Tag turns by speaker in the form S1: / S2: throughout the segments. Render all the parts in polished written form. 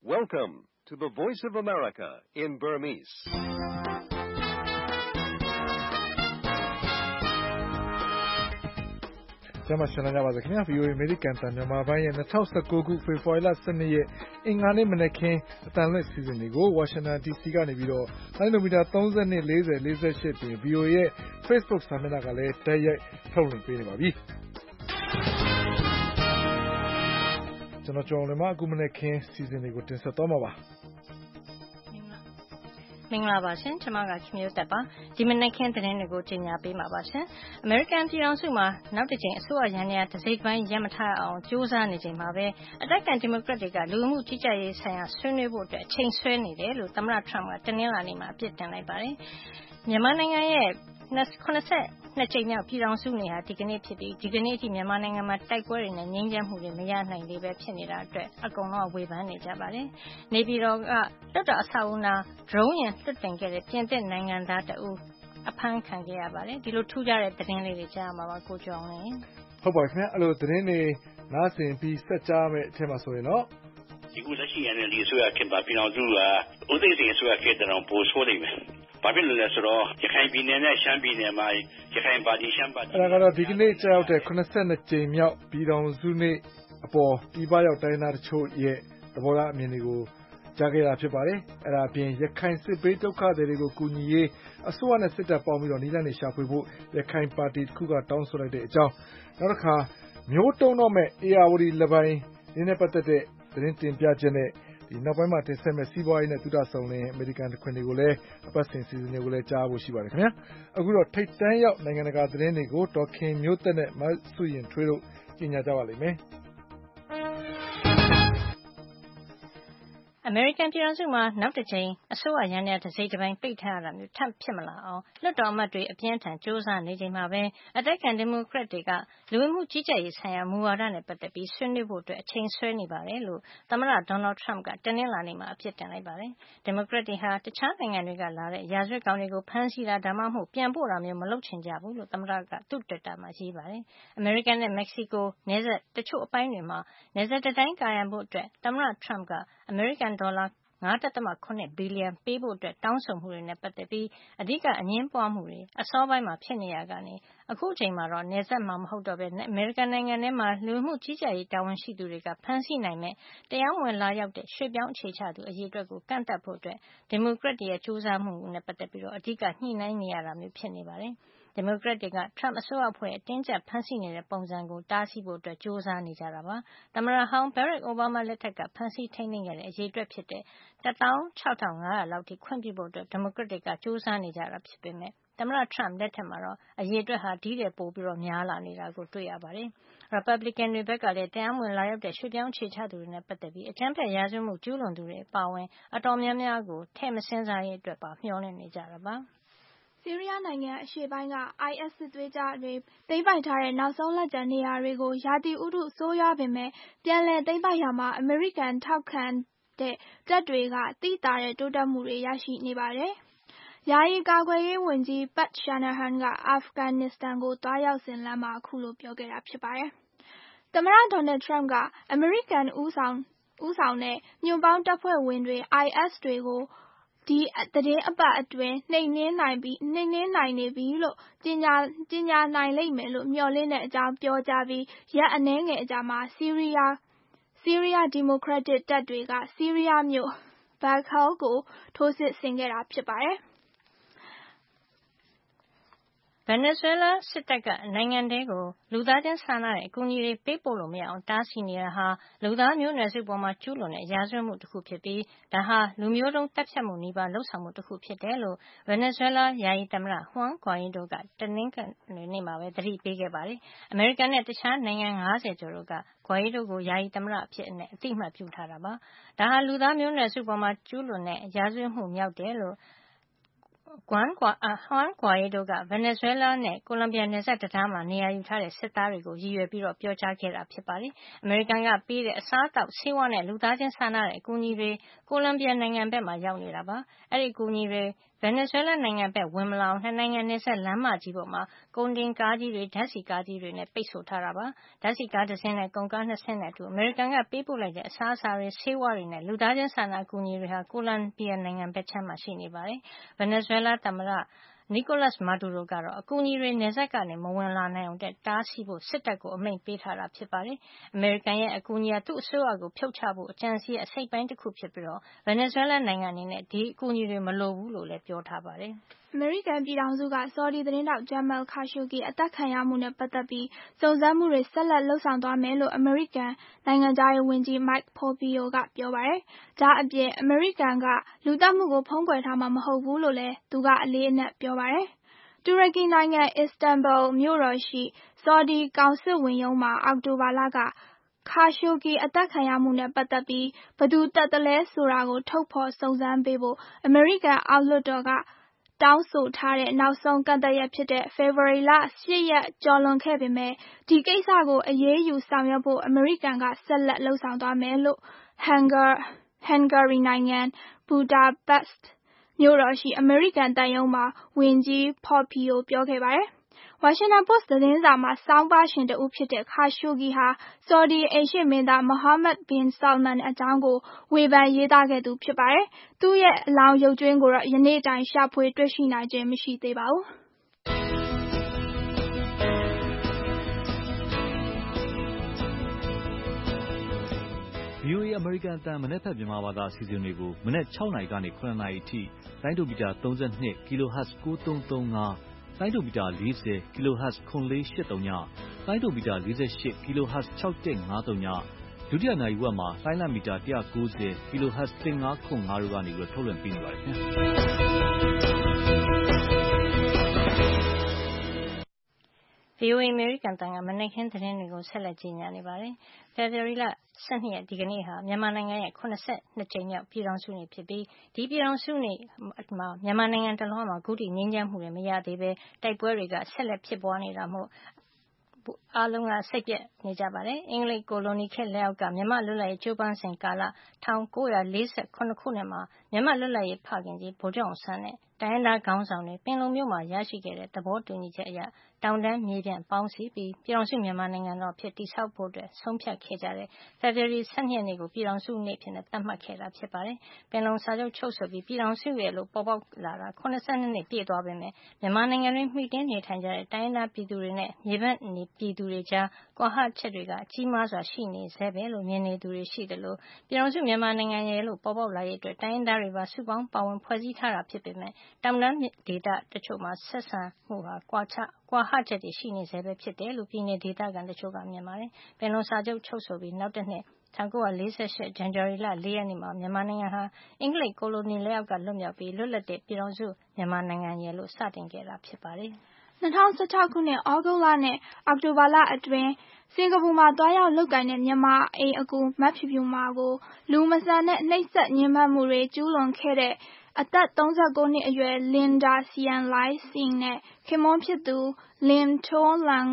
S1: Welcome to the Voice of America in Burmese.
S2: ။ကျွန်မရှင်းလင်းပါခင်ဗျာ VOA American တန်မြန်မာပိုင်းရဲ့2019ခုဖေဖော်ဝါရီလ12ရက်အင်္ဂါနေ့မနက်ခင်းအတန်လွင့်စီစဉ်တွေကို Washington DC ကနေပြီးတော့လိုင်းနိုမီတာ30နဲ့40 48ပြင် VOA ရဲ့ Facebook စာမျက်နှာကလည်းတိုက်ရိုက်ထုတ်လွှင့်ပေးနေပါပြီ။ကျွန်တော်ကြော်လည်းမအခုမနက်ခင်းစီစဉ်တွေကိုတင်ဆက်သွားမှာပါ။
S3: မင်္ဂလာပါရှင်ကျွန်မကခင်မျိုးသက်ပါဒီမနက်ခင်းသတင်းတွေကိုကြီးညာပေးမှာပါရှင်အမေရိကန်ပြည်ထောင်စုမှာနောက်တစ်ကြိမ်အစိုးရရန်ရာတစ်စိတ်ပိုင်းရပ်မထားအောင်ကြိုးစားနေချိန်မှာပဲအတိုက်အခံဒီမိုကရက်တွေကလူမှုကြီးကြပ်ရေးဆိုင်ရာဆွေးနွေးဖို့အတွက်အချိန်ဆွဲနေတယ်လို့သမ္မတထရမ့်ကတနင်္လာနေ့မှာအပြစ်တင်လိုက်ပါတယ်မြန်မာနိုင်ငံရဲ့82ကြိမ်မြောက်ပြည်ထောင်စုနေ့ဟာဒီကနေ့ဖြစ်ပြီးဒီကနေ့အထိမြန်မာနိုင်ငံမှာတိုက်ပွဲတွေနဲ့ငြိမ်းချမ်းမှုတွေမရနိုင်သေးပဲဖြစ်နေတာအတွက်အကုန်လုံးဝေဖန်နေကြပါတယ်။နေပြည်တော်ကလွတ်တော်အဆောက်အဦနာ drone ယာဉ်လွှတ်တင်ခဲ့တဲ့ပြင်သစ်နိုင်ငံသားတဦးအဖမ်းခံခဲ့ရပါတယ်။ဒီလိုထူးခြားတဲ့သတင်းလေးတွေကြားမှာပါကိုကျော်အောင်လည်း
S2: ဟုတ်ပါခင်ဗျအဲ့လိုသတင်းတွေနားဆင်ပြီးဆက်ကြားမယ်အထက်မှာဆိုရင်တော့
S4: ဒီခုလက်ရှိ NLD အစိုးရခင်ဗျပြည်တော်စုကဦးသိန်းစိန်အစိုးရခေတ္တတောင်ပိုဆိုးနေမယ်ဘာဖြစ်လို့လဲဆိုတော့ရခိုင်ပြည်နယ်နဲ့ရှမ်းပြည်နယ်မှာရခိုင်ပါတီရှမ်းပါတီ
S2: အဲ့ဒါကတော့ဒီကနေ့ကြောက်တဲ့82ကြိမ်မြောက်ပြည်တော်စုနေ့အပေါ်ပြည်ပရောက်တိုင်းသားတချို့ရဲ့သဘောထားအမြင်တွေကိုကြားခဲ့တာဖြစ်ပါတယ်အဲ့ဒါအပြင်ရခိုင်စစ်ဘေးဒုက္ခတွေကိုကူညီရေးအစိုးရနဲ့စစ်တပ်ပေါင်းပြီးတော့နည်းလမ်းတွေရှာဖွေဖို့ရခိုင်ပါတီတစ်ခုကတောင်းဆိုလိုက်တဲ့အကြောင်းနောက်တစ်ခါမျိုးတုံးတော့မဲ့ ARD လပိုင်းရင်းနဲ့ပတ်သက်တဲ့သတင်းတင်ပြချက်နဲ့ဒီနောက်ပိုင်းမှာတင်ဆက်မဲ့စီးပွားရေးနဲ့သုတဆောင်လင်းအမေရိကန်တခွင်တွေကိုလည်းအပတ်စဉ်စီစဉ်တွေကိုလည်းကြားဖို့ရှိပါတယ်ခင်ဗျာအခုတော့ထိတ်တန်းရောက်နိုင်ငံတကာသတင်းတွေကိုဒေါ်ခင်မျိုးသက်နဲ့မဆုရင်ထွေးတို့ကြီးညာကြပါလိမ့်မယ်
S3: အမေရိကန်ပြည်ထောင်စုမှာနောက်တစ်ချိန်အစိုးရရန်ရာတစ်စိတ်တစ်ပိုင်းပိတ်ထားရတာမျိုးထပ်ဖြစ်မလာအောင်လွှတ်တော်အမတ်တွေအပြင်းထန်စ조사နေချိန်မှာပဲအတိုက်အခံဒီမိုကရက်တွေကလူဝင်မှုကြီးကြပ်ရေးဆိုင်ရာမူဝါဒနဲ့ပတ်သက်ပြီးဆွေးနွေးဖို့အတွက်အချိန်ဆွဲနေပါတယ်လို့သမ္မတဒေါ်နယ်ထရမ့်ကတနင်္လာနေ့မှာအပြစ်တင်လိုက်ပါတယ်ဒီမိုကရက်တွေဟာတခြားနိုင်ငံတွေကလာတဲ့ရာဇဝတ်ကောင်တွေကိုဖမ်းဆီးတာဒါမှမဟုတ်ပြန်ပို့တာမျိုးမလုပ်ချင်ကြဘူးလို့သမ္မတကသူ့တွစ်တာမှာရေးပါတယ်အမေရိကန်နဲ့မက္ကဆီကိုနယ်စပ်တချို့အပိုင်းတွေမှာနယ်စပ်တိုင်းကာရံဖို့အတွက်သမ္မတထရမ့်ကအမေရိကန်ဒေါ်လာ9.8 ဘီလီယံပေးဖို့အတွက်တောင်းဆိုမှုတွေနဲ့ပတ်သက်ပြီးအဓိကအငင်းပွားမှုတွေအစောပိုင်းမှာဖြစ်နေရကနေအခုအချိန်မှာတော့နယ်စပ်မှာမဟုတ်တော့ဘဲအမေရိကန်နိုင်ငံထဲမှာလူမှုကြီးကြပ်ရေးတာဝန်ရှိသူတွေကဖမ်းဆီးနိုင်မဲ့တရားဝင်လာရောက်တဲ့ရွှေ့ပြောင်းအခြေချသူအရေးအတွက်ကိုကန့်သတ်ဖို့အတွက်ဒီမိုကရက်တွေရဲ့စူးစမ်းမှုနဲ့ပတ်သက်ပြီးတော့အဓိကညှိနှိုင်းနေရတာမျိုးဖြစ်နေပါတယ်ဒီမိုကရက်တွေကထရမ့်အစိုးရအဖွဲ့အတင်းကျပ်ဖမ်းဆီးနေတဲ့ပုံစံကိုတားဆီးဖို့အတွက်စ조사နေကြတာပါသမ္မတဟောင်းဘရက်အိုဘားမားလက်ထက်ကဖမ်းဆီးထိန်းသိမ်းခဲ့တဲ့အရေးအတွက်ဖြစ်တဲ့16500လောက်ထိခွင့်ပြုဖို့အတွက်ဒီမိုကရက်တွေကစ조사နေကြတာဖြစ်ပေမဲ့သမ္မတထရမ့်လက်ထက်မှာတော့အရေးအတွက်ဟာဒီတဲ့ပိုပြီးတော့များလာနေတာကိုတွေ့ရပါတယ်Republican တွေဘက်ကလည်းတရားဝင်လာရောက်တဲ့ရွှေ့ပြောင်းအခြေချသူတွေနဲ့ပတ်သက်ပြီးအကြမ်းဖက်ရာဇဝတ်မှုကျူးလွန်သူတွေအပါအဝင်အတော်များများကိုထည့်မစင်းစားရေးအတွက်ပါမျှော်လင့်နေကြတာပါ
S5: ဆီးရီးယားနိုင်ငံအရှေ့ပိုင်းက IS စစ်သွေးကြွတွေသိမ်းပိုက်ထားတဲ့နောက်ဆုံးလက်ကျန်နေရာတွေကိုရာသီဥတုဆိုးရွားပေမဲ့ပြန်လည်သိမ်းပိုက်ရာမှာအမေရိကန်ထောက်ခံတဲ့တပ်တွေကသိသာတဲ့တိုးတက်မှုတွေရရှိနေပါတယ်။ယာယီကာကွယ်ရေးဝန်ကြီး Pat Shanahan ကအာဖဂန်နစ္စတန်ကိုသွားရောက်စဉ်လမ်းမှာအခုလိုပြောခဲ့တာဖြစ်ပါတယ်။သမ္မတဒေါ်နယ်ထရမ့်ကအမေရိကန်ဦးဆောင်တဲ့ညွန့်ပေါင်းတပ်ဖွဲ့ဝင်တွေ IS တွေကိုဒီသီတင်းအပတ်အတွင်းနှိမ်နင်းနိုင်နေပြီလို့ကြေညာနိုင်လိမ့်မယ်လို့မျှော်လင့်တဲ့အကြောင်းပြောကြားပြီးရက်အနည်းငယ်အကြာမှာဆီးရီးယားဒီမိုကရက်တစ်တပ်တွေကဆီးရီးယားမြို့ Baghal ကိုထိုးစစ်ဆင်ခဲ့တာဖြစ်ပါတယ်
S3: ဗင်နီဇွဲလားစစ်တပ်ကနိုင်ငံထဲကိုလူသားချင်းစာနာတဲ့အကူအညီတွေပေးပို့လို့မရအောင်တားဆီးနေတာဟာလူသားမျိုးနွယ်စုပေါ်မှာကျူးလွန်တဲ့ရာဇဝတ်မှုတစ်ခုဖြစ်ပြီးဒါဟာလူမျိုးတုံးတပ်ဖြတ်မှုနည်းပါလှုပ်ဆောင်မှုတစ်ခုဖြစ်တယ်လို့ဗင်နီဇွဲလားယာယီသမ္မတ Juan Guaido ကတနင်္ဂနွေနေ့မှာပဲသတိပေးခဲ့ပါတယ်။အမေရိကန်နဲ့တခြားနိုင်ငံ50ကျော်တို့က Guaido ကိုယာယီသမ္မတအဖြစ်အသိအမှတ်ပြုထားတာပါ။ဒါဟာလူသားမျိုးနွယ်စုပေါ်မှာကျူးလွန်တဲ့ရာဇဝတ်မှုမြောက်တယ်လို့ Juan Guaido ကဗင်နီဇွဲလားနဲ့ကိုလံဘီယာနယ်စပ်တံတားမှာနေရာယူထားတဲ့စစ်သားတွေကိုရည်ရွယ်ပြီးပြောကြားခဲ့တာဖြစ်ပါတယ်။အမေရိကန်ကပေးတဲ့အစားအသောက်ဆေးဝါးနဲ့လူသားချင်းစာနာတဲ့အကူအညီတွေကိုလံဘီယာနိုင်ငံဘက်မှာရောက်နေတာပါ။အဲဒီအကူအညီတွေဗ Venezuela နိုင်ငံဘက်ဝင်မလာအောင်နှစ်နိုင်ငံနယ်စပ်လမ်းမကြီးပေါ်မှာကုန်တင်ကားကြီးတွေဓါတ်ဆီကားကြီးတွေနဲ့ပိတ်ဆို့ထားတာပါ။ဓါတ်ဆီကားတစ်စင်းနဲ့ကုန်ကား2စင်းနဲ့အတူအမေရိကန်ကပေးပို့လိုက်တဲ့အစားအစာတွေဆေးဝါးတွေနဲ့လူသားချင်းစာနာအကူအညီတွေဟာကိုလံဘီယာနိုင်ငံဘက်ခြမ်းမှာရှိနေပါတယ်။ Venezuela သမ္မတNicolas Maduro ကတော့အကူအညီတွေနယ်စပ်ကနေမဝင်လာနိုင်အောင်တားဆီးဖို့စစ်တပ်ကိုအမိန့်ပေးထားတာဖြစ်ပါတယ်။အမေရိကန်ရဲ့အကူအညီဟာသူ့အစိုးရကိုဖြုတ်ချဖို့အကြံစီရဲ့အစိတ်ပိုင်းတစ်ခုဖြစ်ပြီး Venezuela နိုင်ငံအနေနဲ့ဒီအကူအညီတွေမလိုဘူးလို့လည်းပြောထားပါတယ်။
S5: အမေရိကန်ပြည်ထောင်စုကဆော်ဒီသတင်းထောက် Jamal Khashoggi အသတ်ခံရမှုနဲ့ပတ်သက်ပြီးစုံစမ်းမှုတွေဆက်လက်လုပ်ဆောင်သွားမယ်လို့အမေရိကန်နိုင်ငံခြားရေးဝန်ကြီး Mike Pompeo ကပြောပါတယ်။ဒါအပြင်အမေရိကန်ကလူသတ်မှုကိုဖုံးကွယ်ထားမှာမဟုတ်ဘူးလို့လည်းသူကအလေးအနက်ပြောပါတယ်။တူရကီနိုင်ငံအစ္စတန်ဘူလ်မြို့တော်ရှိဆော်ဒီကောင်စစ်ဝန်ရုံးမှာအောက်တိုဘာလကKhashoggi အသတ်ခံရမှုနဲ့ပတ်သက်ပြီးဘယ်သူသတ်သလဲဆိုတာကိုထုတ်ဖော်စုံစမ်းပေးဖို့အမေရိကန်အောက်လွှတ်တော်ကတောင်းဆိုထားတဲ့နောက်ဆုံးကန့်သတ်ရက်ဖြစ်တဲ့ဖေဖော်ဝါရီလ8ရက်ကျော်လွန်ခဲ့ပေမဲ့ဒီကိစ္စကိုအရေးယူဆောင်ရွက်ဖို့အမေရိကန်ကဆက်လက်လုပ်ဆောင်သွားမယ်လို့Hungary နိုင်ငံဘူဒါပက်စ်မြို့တော်ရှိအမေရိကန်သံရုံးမှာဝန်ကြီး Pompeo ပြောခဲ့ပါတယ်။ Washington Post သတင်းစာမှာဆောင်းပါးရှင်တဦးဖြစ်တဲ့ Khashoggi ဟာဆော်ဒီအိမ်ရှေ့မင်းသား Mohammed bin Salman အကြောင်းကိုဝေဖန်ရေးသားခဲ့သူဖြစ်ပါတယ်။သူ့ရဲ့အလောင်းရုပ်ကြွင်းကိုတော့ယနေ့တိုင်ရှာဖွေတွေ့ရှိနိုင်ခြင်းမရှိသေးပါဘူး။
S6: VOA အမေရိကန်အသံမနက်ဖြန်မြန်မာဘာသာအစီအစဉ်တွေကိုမနက်6နာရီကနေ9နာရီအထိလိုင်းဒိုမီတာ32 kHz 9335လိုင်းဒိုမီတာ40 kHz 9483ညလိုင်းဒိုမီတာ48 kHz 6153ညဒုတိယနာရီဝက်မှာလိုင်းလမီတာ190 kHz 1505တို့ကနေထုတ်လွှင့်ပေးနေပါတယ်ခင်ဗျာ
S3: VOA အမေရိကန်တန်ကမနက်ခင်းသတင်းတွေကိုဆက်လက်ကြီးညာနေပါတယ်။ ဖေဖော်ဝါရီလ12ရက်ဒီကနေ့ဟာမြန်မာနိုင်ငံရဲ့82ကြိမ်မြောက်ပြည်ထောင်စုနေ့ဖြစ်ပြီးဒီပြည်ထောင်စုနေ့မှာမြန်မာနိုင်ငံတလွှားမှာအခုထိငြိမ်းချမ်းမှုတွေမရသေးပဲတိုက်ပွဲတွေကဆက်လက်ဖြစ်ပွားနေတာမို့အားလုံးကစိတ်ပျက်နေကြပါတယ်။အင်္ဂလိပ်ကိုလိုနီခေတ်လက်အောက်ကမြန်မာလွတ်လပ်ရေးကြိုးပမ်းစဉ်ကာလ1948ခုနှစ်မှာမြန်မာလွတ်လပ်ရေးဖခင်ကြီးဗိုလ်ချုပ်အောင်ဆန်းနဲ့တိုင်းရင်းသားခေါင်းဆောင်တွေပင်လုံမြို့မှာရရှိခဲ့တဲ့သဘောတူညီချက်အရတောင်တန်းမြေပြန့်ပေါင်းစည်းပြီးပြည်ထောင်စုမြန်မာနိုင်ငံတော်အဖြစ်တည်ဆောက်ဖို့ဆုံးဖြတ်ခဲ့ကြတဲ့ဖေဖော်ဝါရီ12ရက်နေ့ကိုပြည်ထောင်စုနေ့အဖြစ်သတ်မှတ်ခဲ့တာဖြစ်ပါတယ်။ပင်လုံစာချုပ်ချုပ်ဆိုပြီးပြည်ထောင်စုရဲ့လို့ပေါ်ပေါက်လာတာ82နှစ်ပြည့်သွားပေမဲ့မြန်မာနိုင်ငံတွင်မှီတင်းနေထိုင်ကြတဲ့တိုင်းရင်းသားပြည်သူတွေနဲ့မြေဘက်ပြည်သူတွေကြားကွာဟချက်တွေကကြီးမားစွာရှိနေဆဲပဲလို့မြင်နေသူတွေရှိတယ်လို့ပြည်ထောင်စုမြန်မာနိုင်ငံရဲ့လို့ပေါ်ပေါက်လာရေးအတွက်တိုင်းရင်းသားတွေပါစုပေါင်းပါဝင်ဖွဲ့စည်းထားတာဖြစ်ပေမဲ့တောင်တန်းဒေသတချို့မှာဆက်ဆံမှုဟာကွာဟချက်တွေရှိနေဆဲပဲဖြစ်တယ်လို့ပြည်내ဒေသခံတချို့ကမြင်ပါတယ်။ပင်လုံစာချုပ်ချုပ်ဆိုပြီးနောက်တစ်နှစ်1948ဇန်နဝါရီလ4ရက်နေ့မှာမြန်မာနိုင်ငံဟာအင်္ဂလိပ်ကိုလိုနီလက်အောက်ကလွတ်မြောက်ပြီးလွတ်လပ်တဲ့ပြည်ထောင်စုမြန်မာနိုင်ငံရဲ့လို့စတင်ခဲ့တာဖြစ်ပါတယ်။
S5: 2016ခုနှစ်ဩဂုတ်လနဲ့အောက်တိုဘာလအတွင်းစင်ကာပူမှာတွားရောက်လုပ်ကိုင်တဲ့မြန်မာအိမ်အကူမဖြူဖြူမာကိုလူမဆန်တဲ့နှိပ်စက်ညှဉ်းပန်းမှုတွေကျူးလွန်ခဲ့တဲ့အသက်39နှစ်အရွယ် Linda Sian Lai Sing နဲ့ခင်ပွန်းဖြစ်သူ Lim Toh Lang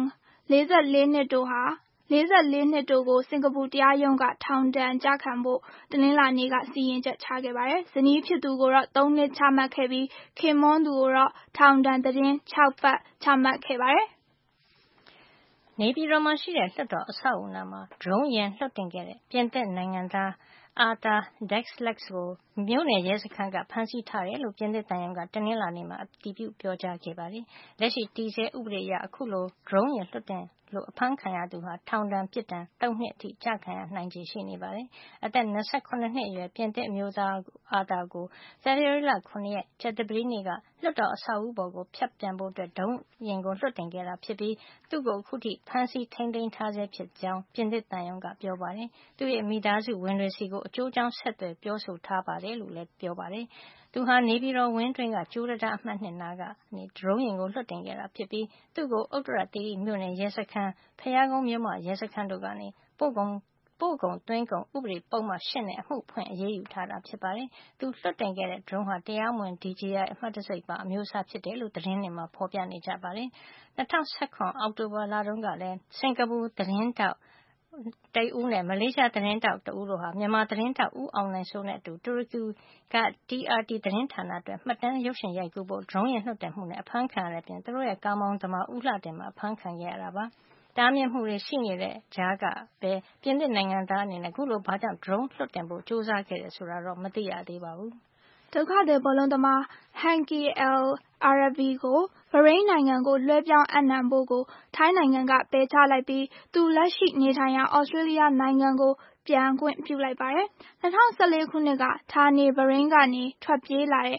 S5: 44နှစ်တို့ကိုစင်ကာပူတရားရုံးကထောင်ဒဏ်ကျခံဖို့တနင်္လာနေ့ကစီရင်ချက်ချခဲ့ပါတယ်။ဇနီးဖြစ်သူကိုတော့3နှစ်ချမှတ်ခဲ့ပြီးခင်ပွန်းသူကိုတော့ထောင်ဒဏ်သီတင်း6ပတ်ချမှတ်ခဲ့ပါတယ်
S3: ။နေပြည်တော်မှာရှိတဲ့လွှတ်တော်အဆောက်အဦနားမှာဒရုန်းယာဉ်လွှတ်တင်ခဲ့တဲ့ပြင်သစ်နိုင်ငံသားArthur Dexler ကိုမြို့နယ်ရဲစခန်းကဖမ်းဆီးထားတယ်လို့ပြင်သစ်သံရုံးကတနင်္လာနေ့မှာအတည်ပြုပြောကြားခဲ့ပါတယ်။လက်ရှိတည်ဆဲဥပဒေအရအခုလိုဒရုန်းယာဉ်လွှတ်တင်လို့အဖမ်းခံရသူဟာထောင်ဒဏ်ပြစ်ဒဏ်3နှစ်အထိကျခံရနိုင်ခြေရှိနေပါတယ်။အသက်28နှစ်အရွယ်ပြင်သစ်အမျိုးသားArthurကိုဖေဖော်ဝါရီလ9ရက်ကြာသပတေးနေ့ကလွှတ်တော်အဆောက်အဦပေါ်ကိုဖြတ်ပြန်ဖို့ဒရုန်းယာဉ်ကိုလွှတ်တင်ခဲ့တာဖြစ်ပြီးသူ့ကိုအခုထိဖမ်းဆီးထိန်းသိမ်းထားဆဲဖြစ်ကြောင်းပြင်သစ်သံရုံးကပြောပါတယ်။သူ့ရဲ့မိသားစုဝင်တွေစီကိုအကျိုးကြောင်းဆက်သွယ်ပြောဆိုထားပါတယ်လို့လည်းပြောပါတယ်။သူဟာနေပြည်တော်ဝင်းတွင်းကကျိုးတံတားအမှတ်2နားကနေဒရုန်းယာဉ်ကိုလွှတ်တင်ခဲ့တာဖြစ်ပြီးသူ့ကိုဥတ္တရတေးမြို့နယ်ရဲစခန်းဖယားကုန်းမြို့မရဲစခန်းတို့ကနေပို့ကုန်သွင်းကုန်ဥပဒေပုဒ်မ8နဲ့အမှုဖွင့်အရေးယူထားတာဖြစ်ပါတယ်။သူလွှတ်တင်ခဲ့တဲ့ဒရုန်းဟာတရားမဝင် DJI အမှတ်တံဆိပ်ပါအမျိုးအစားဖြစ်တယ်လို့သတင်းတွေမှာဖော်ပြနေကြပါတယ်။2019အောက်တိုဘာလတုန်းကလည်းစင်ကာပူသတင်းထောက်တဦးနဲ့ မလေးရှားသတင်းထောက်တဦးတို့ဟာမြန်မာသတင်းထောက်ဦးအောင်နိုင်စိုးနဲ့အတူတူရကီက TRT သတင်းဌာနအတွက်မှတ်တမ်းရုပ်ရှင်ရိုက်ကူးဖို့ drone နဲ့လွှတ်တင်မှုနဲ့အဖမ်းခံရတဲ့အပြင်သူတို့ရဲ့ကားမောင်းသမားဦးလှတင်မှာအဖမ်းခံခဲ့ရတာပါ။တားမြစ်မှုတွေရှိနေတဲ့ကြားကပဲပြင်သစ်နိုင်ငံသားအနေနဲ့အခုလိုဘာကြောင့် drone လွှတ်တင်ဖို့ကြိုးစားခဲ့တယ်ဆိုတာတော့မသိရသေးပါဘူး
S5: ဒုက္ခသည်ဘောလုံးသမား Hanky El Arabi ကိုဘရိန်းနိုင်ငံကိုလွှဲပြောင်းအပ်နှံဖို့ကိုထိုင်းနိုင်ငံကပယ်ချလိုက်ပြီးသူလက်ရှိနေထိုင်ရာဩစတြေးလျနိုင်ငံကိုပြန်ခွင့်ပြုလိုက်ပါတယ်။2014ခုနှစ်ကဌာနေဘရိန်းကနေထွက်ပြေးလာတဲ့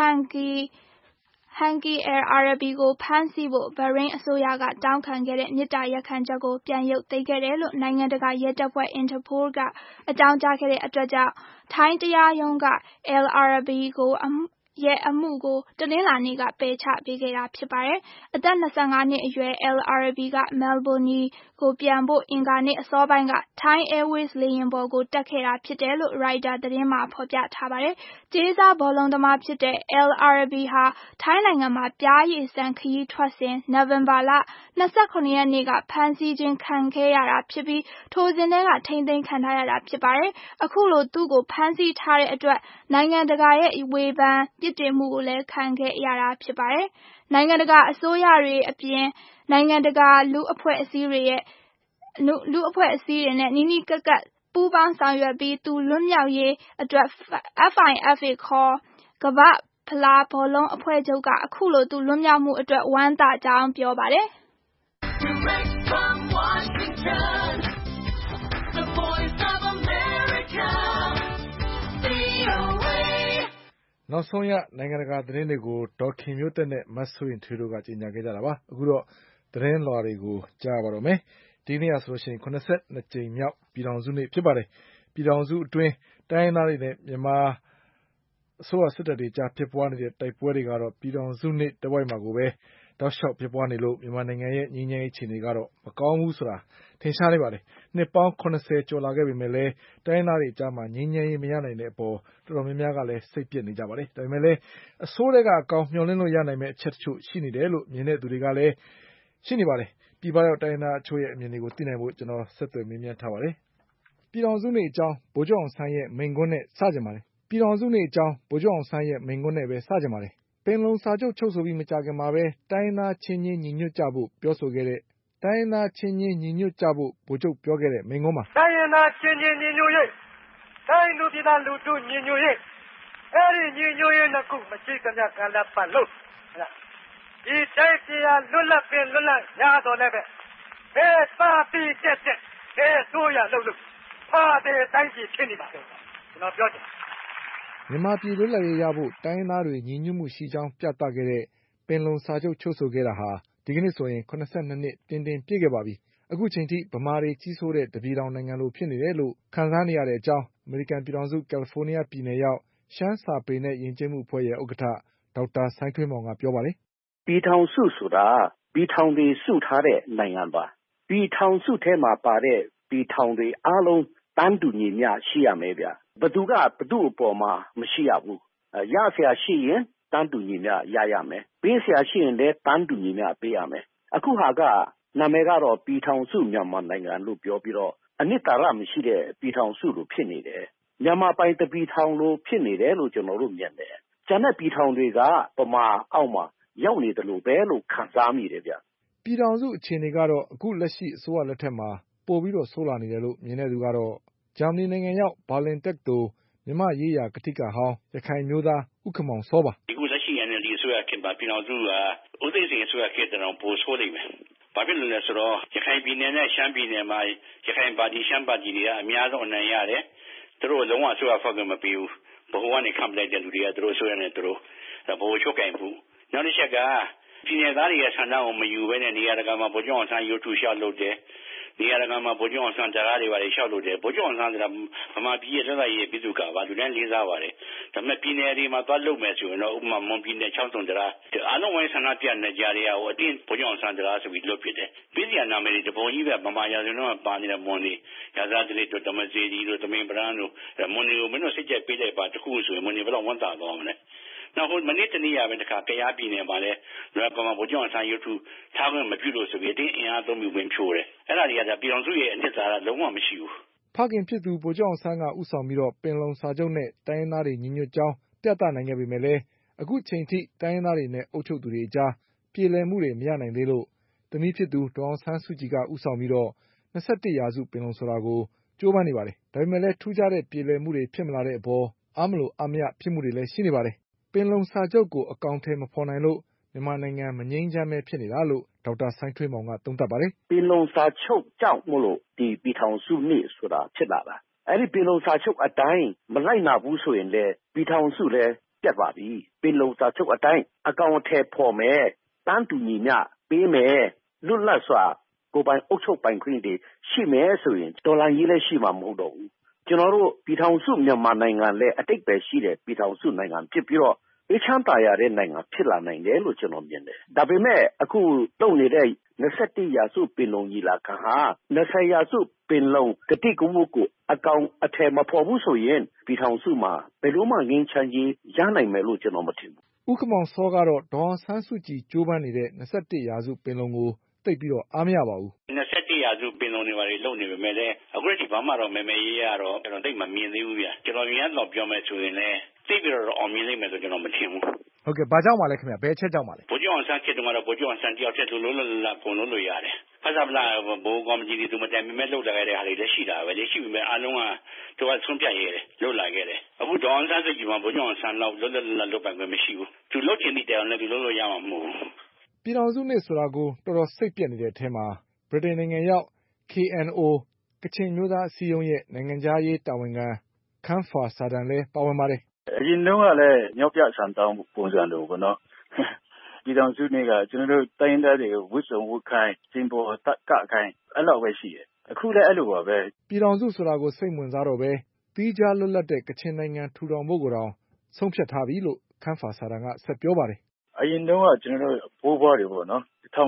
S5: Hanky El Arabi ကိုဖမ်းဆီးဖို့ဘရိန်းအစိုးရကတောင်းခံခဲ့တဲ့မေတ္တာရပ်ခံချက်ကိုပြန်ရုပ်သိမ်းခဲ့တယ်လို့နိုင်ငံတကာရဲတပ်ဖွဲ့ Interpol ကအကြောင်းကြားခဲ့တဲ့အတွက်ကြောင့်ထိုင်းတရားရုံးက El Arabi ရဲ့အမှုကိုတနင်္လာနေ့ကပယ်ချပေးခဲ့တာဖြစ်ပါတယ်။အသက်25နှစ်အရွယ် El Arabi ကမဲလ်ဘုန်းကိုပြန်ဖို့အင်္ဂါနေ့အစောပိုင်းက Thai Airways လေယာဉ်ပေါ်ကိုတက်ခဲ့တာဖြစ်တယ်လို့ ရိုက်တာသတင်းမှာဖော်ပြထားပါတယ်။ကြေးစားဘောလုံးသမားဖြစ်တဲ့ El Arabi ဟာထိုင်းနိုင်ငံမှာပျားရည်စမ်းခရီးထွက်စဉ်နိုဝင်ဘာလ29ရက်နေ့ကဖမ်းဆီးခြင်းခံခဲ့ရတာဖြစ်ပြီးထိုစဉ်ထဲကထိန်းသိမ်းခံထားရတာဖြစ်ပါတယ်။အခုလိုသူ့ကိုဖမ်းဆီးထားတဲ့အတွက်နိုင်ငံတကာရဲ့ဝေဖန်ပြစ်တင်မှုကိုလည်းခံခဲ့ရတာဖြစ်ပါတယ်။နိုင်ငံတကာအစိုးရတွေအပြင်နိုင်ငံတကာလူ့အဖွဲ့အစည်းတွေနဲ့နီးနီးကပ်ကပ်ပူးပေါင်းဆောင်ရွက်ပြီးသူလွတ်မြောက်ရေးအတွက် FIFA ခေါ်ကမ္ဘာ့ဖလားဘောလုံးအဖွဲ့ချုပ်ကအခုလိုသူလွတ်မြောက်မှုအတွက်ဝမ်းသာကြောင်းပြောပါတယ်။
S2: နောက်ဆုံးရနိုင်ငံတကာသတင်းတွေကိုဒေါ်ခင်မျိုးသက်နဲ့မဆွေရင်ထွေးတို့ကကြေညာခဲ့ကြတာပါအခုတော့သတင်းလွှာတွေကိုကြားပါတော့မယ်ဒီနေ့ဆိုလို့ရှိရင်82ကြိမ်မြောက်ပြည်ထောင်စုနေ့ဖြစ်ပါတယ်ပြည်ထောင်စုအတွင်းတိုင်းရင်းသားတွေနဲ့မြန်မာအစိုးရစစ်တပ်တွေကြားဖြစ်ပွားနေတဲ့တိုက်ပွဲတွေကတော့ပြည်ထောင်စုနေ့တဝိုက်မှာကိုပဲတောက်လျှောက်ဖြစ်ပွားနေလို့မြန်မာနိုင်ငံရဲ့ငြိမ်းချမ်းရေးအခြေအနေကတော့မကောင်းဘူးဆိုတာထင်ရှားနေပါတယ်နှစ်ပေါင်း80ကျော်လာခဲ့ပေမဲ့လည်းတိုင်းရင်းသားတွေကြားမှာငြိမ်းချမ်းရေးမရနိုင်တဲ့အပေါ်တော်တော်များများကလည်းစိတ်ပျက်နေကြပါတယ်ဒါပေမဲ့လည်းအစိုးရကအကောင်မျှော်လင့်လို့ရနိုင်မယ့်အချက်တချို့ရှိနေတယ်လို့မြင်တဲ့သူတွေကလည်းရှိနေပါတယ်ပြည်ပရောက်တိုင်းရင်းသားအချို့ရဲ့အမြင်တွေကိုသိနိုင်ဖို့ကျွန်တော်ဆက်သွယ်မေးမြန်းထားပါတယ်ပြည်ထောင်စုနေ့အကြောင်းဗိုလ်ချုပ်အောင်ဆန်းရဲ့မိန့်ခွန်းနဲ့စကြင်ပါတယ်ပြည်ထောင်စုနေ့အကြောင်းဗိုလ်ချုပ်အောင်ဆန်းရဲ့မိန့်ခွန်းနဲ့ပဲစကြင်ပါတယ်ပင်လုံစာချုပ်ချုပ်ဆိုပြီးမကြာခင်မှာပဲတိုင်းသားချင်းချင်းညီညွတ်ကြဖို့ပြောဆိုခဲ့တဲ့တိုင်းသားချင်းချင်းညီညွတ်ကြဖို့ဗိုလ်ချုပ်ပြောခဲ့တဲ့မိန့်ခွန်းမှာ
S7: တိုင်းသားချင်းချင်းညီညွတ်ရေးတိုင်းလူပြည်သားလူထုညီညွတ်ရေးအဲ့ဒီညီညွတ်ရေးနှစ်ခုမရှိသမျှကံလက်ပတ်လို့ဒီတိုင်းပြည်လွတ်လပ်ပင်လွတ်လပ်ရတော့လည်းပဲဘယ်ပါတီတက်ဘယ်ဆိုရလို့ဖာတဲ့တိုင်းပြည်ဖြစ်နေပါတော့ကျွန်တော်ပြောချင်
S2: မြန်မာပြည်လွတ်လပ်ရေးရဖို့တိုင်းသားတွေညီညွတ်မှုရှိကြောင်းပြသခဲ့တဲ့ပင်လုံစာချုပ်ချုပ်ဆိုခဲ့တာဟာဒီကနေ့ဆိုရင်82နှစ်တင်းတင်းပြည့်ခဲ့ပါပြီအခုချိန်ထိဗမာတွေကြီးစိုးတဲ့တပြည်တော်နိုင်ငံလိုဖြစ်နေတယ်လို့ခံစားနေရတဲ့အကြောင်းအမေရိကန်ပြည်ထောင်စုကယ်လီဖိုးနီးယားပြည်နယ်ရောက်ရှမ်းစာပေနဲ့ယဉ်ကျေးမှုအဖွဲ့ရဲ့ဥက္ကဋ္ဌဒေါက်တာစိုင်းထွေးမောင်ကပြောပါတယ်
S8: ပြည်ထောင်စုဆိုတာပြည်ထောင်တွေစုထားတဲ့နိုင်ငံပါပြည်ထောင်စုထဲမှာပါတဲ့ပြည်ထောင်တွေအားလုံးတန်းတူညီမျှရှိရမယ်ဗျဘသူကဘသူ့အပေါ်မှာမရှိရဘူးရเสียရှိရင်တန်းတူညီမျှရရမယ်ပေးเสียရှိရင်လည်းတန်းတူညီမျှပေးရမယ်အခုဟာကနာမည်ကတော့ပြည်ထောင်စုမြန်မာနိုင်ငံလို့ပြောပြီးတော့အနှစ်သာရမရှိတဲ့ပြည်ထောင်စုလို့ဖြစ်နေတယ်မြန်မာပိုင်တပြည်ထောင်လို့ဖြစ်နေတယ်လို့ကျွန်တော်တို့မြင်တယ်ကျန်တဲ့ပြည်ထောင်တွေကပမာအောက်မှာရောက်နေတယ်လို့ပဲလို့ခံစားမိတယ်ဗျ
S2: ပြည်ထောင်စုအခြေအနေကတော့အခုလက်ရှိအစိုးရလက်ထက်မှာပို့ပြီးတော့ဆိုးလာနေတယ်လို့မြင်တဲ့သူကတော့ဂျာမနီနိုင်ငံရောက်ဘာလင်တက္ကသိုလ်မြန်မာရေးရာကတိကဟောင်းရခိုင်မျိုးသားဥက္ကမောင်စောပါ
S4: အခုလက်ရှိ NLD အစိုးရခေတ်မှာပြည်ထောင်စုကဦးသိန်းစိန်အစိုးရခေတ်တောင်ပိုဆိုးလိမ့်မယ်ဘာဖြစ်လို့လဲဆိုတော့ရခိုင်ပြည်နယ်နဲ့ရှမ်းပြည်နယ်မှာရခိုင်ပါတီရှမ်းပါတီတွေကအများဆုံးအနိုင်ရတယ်သူတို့လုံးဝအစိုးရဖောက်ခွင့်မပေးဘူးဘဝကနေခံပလိုက်တဲ့လူတွေကသူတို့ဆိုရနေသူတို့ဘိုးချုပ်ကင်မှုနောက်တစ်ချက်ကပြည်နယ်သားတွေရဲ့ဆန္ဒကိုမယူဘဲနဲ့နေရာတကာမှာဗိုလ်ချုပ်အောင်ဆန်းရုပ်ထုရှောက်လုပ်တယ်နေရာတကာမှာဗိုလ်ချုပ်အောင်ဆန်းတရားတွေပါရှောက်လုပ်တယ်ဗိုလ်ချုပ်အောင်ဆန်းဆိုတာဗမာပြည်ရဲ့လွတ်လပ်ရေးပြည်သူ့ကပါလူတိုင်းလေးစားပါတယ်ဒါပေမဲ့ပြည်နယ်တွေမှာသွားလုပ်မယ်ဆိုရင်တော့ဥပမာမွန်ပြည်နယ်6စုံတရားအားလုံးဝိုင်းဆန္ဒပြနေကြတဲ့ဟိုအတင်းဗိုလ်ချုပ်အောင်ဆန်းတရားဆိုပြီးလုပ်ဖြစ်တယ်ပြည်စရာနာမည်တွေတပုံကြီးပဲဗမာရာဇဝင်တော့ပါနေတဲ့မွန်တွေရာဇာတိတို့ဓမ္မစီကြီးတို့သမင်ပရန်တို့မွန်တွေကိုမင်းတို့စိတ်ကြက်ပေးလိုက်ပါတခုဆိုရင်မွန်တွေဘယ်တော့ဝန်တာသွားမလဲနောက်မနေ့တနေ့ရပဲတခါကရားပြည်နယ်မှာလည်းလွယ်ကမှာဗိုလ်ချုပ်အောင်ဆန်းရုပ်ထုထားခွင့်မပြုလို့ဆိုပြီးတင်းအင်အားသုံးပြီးဝင်ဖြိုးတယ်အဲ့ဒါတွေကပြည်တော်စုရဲ့အနှစ်သာရလုံးဝမရှိဘူး
S2: ဖခင်ဖြစ်သူဗိုလ်ချုပ်အောင်ဆန်းကဥဆောင်ပြီးပင်လုံစာချုပ်နဲ့တိုင်းရင်းသားတွေညီညွတ်ကြောင်းပြသနိုင်ခဲ့ပေမဲ့လည်းအခုချိန်ထိတိုင်းရင်းသားတွေနဲ့အုပ်ချုပ်သူတွေအကြားပြေလည်မှုတွေမရနိုင်သေးလို့သမီးဖြစ်သူဒေါ်အောင်ဆန်းစုကြည်ကဥဆောင်ပြီး21ရာစုပင်လုံဆိုတာကိုကြိုးပမ်းနေပါတယ်ဒါပေမဲ့လည်းထူးခြားတဲ့ပြေလည်မှုတွေဖြစ်မလာတဲ့အပေါ်အားမလို့အားမရဖြစ်မှုတွေလည်းရှိနေပါတယ်ပင်လုံစာချုပ်ကိုအကောင်အထည်မဖေါ်နိုင်လို့မြန်မာနိုင်ငံမငြိမ်းချမ်းပဲဖြစ်နေတာလို့ဒေါက်တာစိုင်းထွေးမောင်ကသုံးသပ်ပါတယ်
S8: ပင်လုံစာချုပ်ကြောင့်မို့လို့ဒီပြည်ထောင်စုနေ့ဆိုတာဖြစ်လာတာအဲ့ဒီပင်လုံစာချုပ်အတိုင်းမလိုက်နာဘူးဆိုရင်လည်းပြည်ထောင်စုလည်းပြတ်ပါပြီပင်လုံစာချုပ်အတိုင်းအကောင်အထည်ဖော်မယ်တန်းတူညီမျှပေးမယ်လွတ်လပ်စွာကိုယ်ပိုင်အုပ်ချုပ်ပိုင်ခွင့်တွေရှိမယ်ဆိုရင်ဒေါ်လာကြီးလည်းရှိမှာမဟုတ်တော့ဘူးကျွန်တော်တို့ပြည်ထောင်စုမြန်မာနိုင်ငံလည်းအတိတ်ပဲရှိတယ်ပြည်ထောင်စုနိုင်ငံဖြစ်ပြီးတော့အေးချမ်းသာရတဲ့နိုင်ငံဖြစ်လာနိုင်တယ်လို့ကျွန်တော်မြင်တယ်ဒါပေမဲ့အခုလုပ်နေတဲ့21ရာစုပင်လုံကြီးလာခံဟာ20ရာစုပင်လုံတတိကဝုကိုအကောင်အထည်မဖော်ဘူးဆိုရင်ပြည်ထောင်စုမှာဘယ်လိုမှငြိမ်းချမ်းရေးရနိုင်မယ်လို့ကျွန်တော်မထင်ဘူး
S2: ဥက္ကမောင်စောကတော့ဒေါ်အောင်ဆန်းစုကြည်ကြိုးပမ်းနေတဲ့21ရာစုပင်လုံကိုသိပ်ပြီးအားမရပါဘူး
S4: 21ရာစုပင်လုံတွေပါလေလုပ်နေပေမဲ့လည်းအခုထိဘာမှတော့မဲမဲရေးရတော့ကျွန်တော်သိမှမြင်သေးဘူးဗျကျွန်တော်ရမ်းတော့ပြောမယ်ဆိုရင်လည်းသိပြီးတော့အောင်မြင်လိမ့်မယ်ဆိုကျွန်တော်မထင်ဘူး
S2: ဟုတ်ကဲ့ဘာကြောင့်ပါလဲခင်ဗျဘယ်အချက်ကြောင့်ပါလဲ
S4: ဗိုလ်ချုပ်အောင်ဆန်းခေတ်တုန်းကတော့ဗိုလ်ချုပ်အောင်ဆန်းတယောက်တည်းလုံးလုံးလကုန်လုံးလို့ရတယ်ဖတ်စာပလာဘိုးကော်မတီတွေသူမတိုင်မဲလှုပ်လာခဲ့တဲ့ဟာတွေလည်းရှိတာပဲလေရှိပေမဲ့အားလုံးကတော့ဆုံးဖြတ်ရဲတယ်လှုပ်လာခဲ့တယ်အခုဒေါ်အောင်ဆန်းစုကြည်ကဗိုလ်ချုပ်အောင်ဆန်းလောက်လုံးလုံးလုပ်ပိုင်ခွင့်မရှိဘူးသူလှုပ်ချင်တဲ့တိုင်အောင်လည်းသူလှုပ်လို့ရမှာမဟုတ်ဘူး
S2: ပြည်ထောင်စုနေ့ဆိုတာကိုတော်တော်စိတ်ပြက်နေတဲ့အထဲမှာဗြိတိန်နိုင်ငံရောက် KNO ကချင်မျိုးသားအစည်းအရုံးရဲ့နိုင်ငံခြားရေးတာဝန်ခံခမ်းဖာစာဒန်လည်းပါဝင်ပါတယ်
S9: အရင်တုန်းကလည်းမြောက်ပြဆန်တောင်းပုံစံလိုပေါ့နော်ပြည်ထောင်စုနေ့ကကျွန်တော်တို့တိုင်းဒေသတွေကိုဝစ်စုံဝတ်ခိုင်းစင်ပေါ်တက်ကခိုင်းအဲ့လိုပဲရှိတယ်အခုလည်းအဲ့လိုပါပဲ
S2: ပြည်ထောင်စုဆိုတာကိုစိတ်ဝင်စားတော့ပဲတီးခြားလွတ်လပ်တဲ့ကချင်နိုင်ငံထူထောင်ဖို့ကိုတောင်ဆုံးဖြတ်ထားပြီလို့ခမ်းဖာစာဒန်ကဆက်ပြောပါတယ်
S9: အရင်တုန်းကကျွန်တော်တို့ဘိုးဘွားတွေပေါ့နော်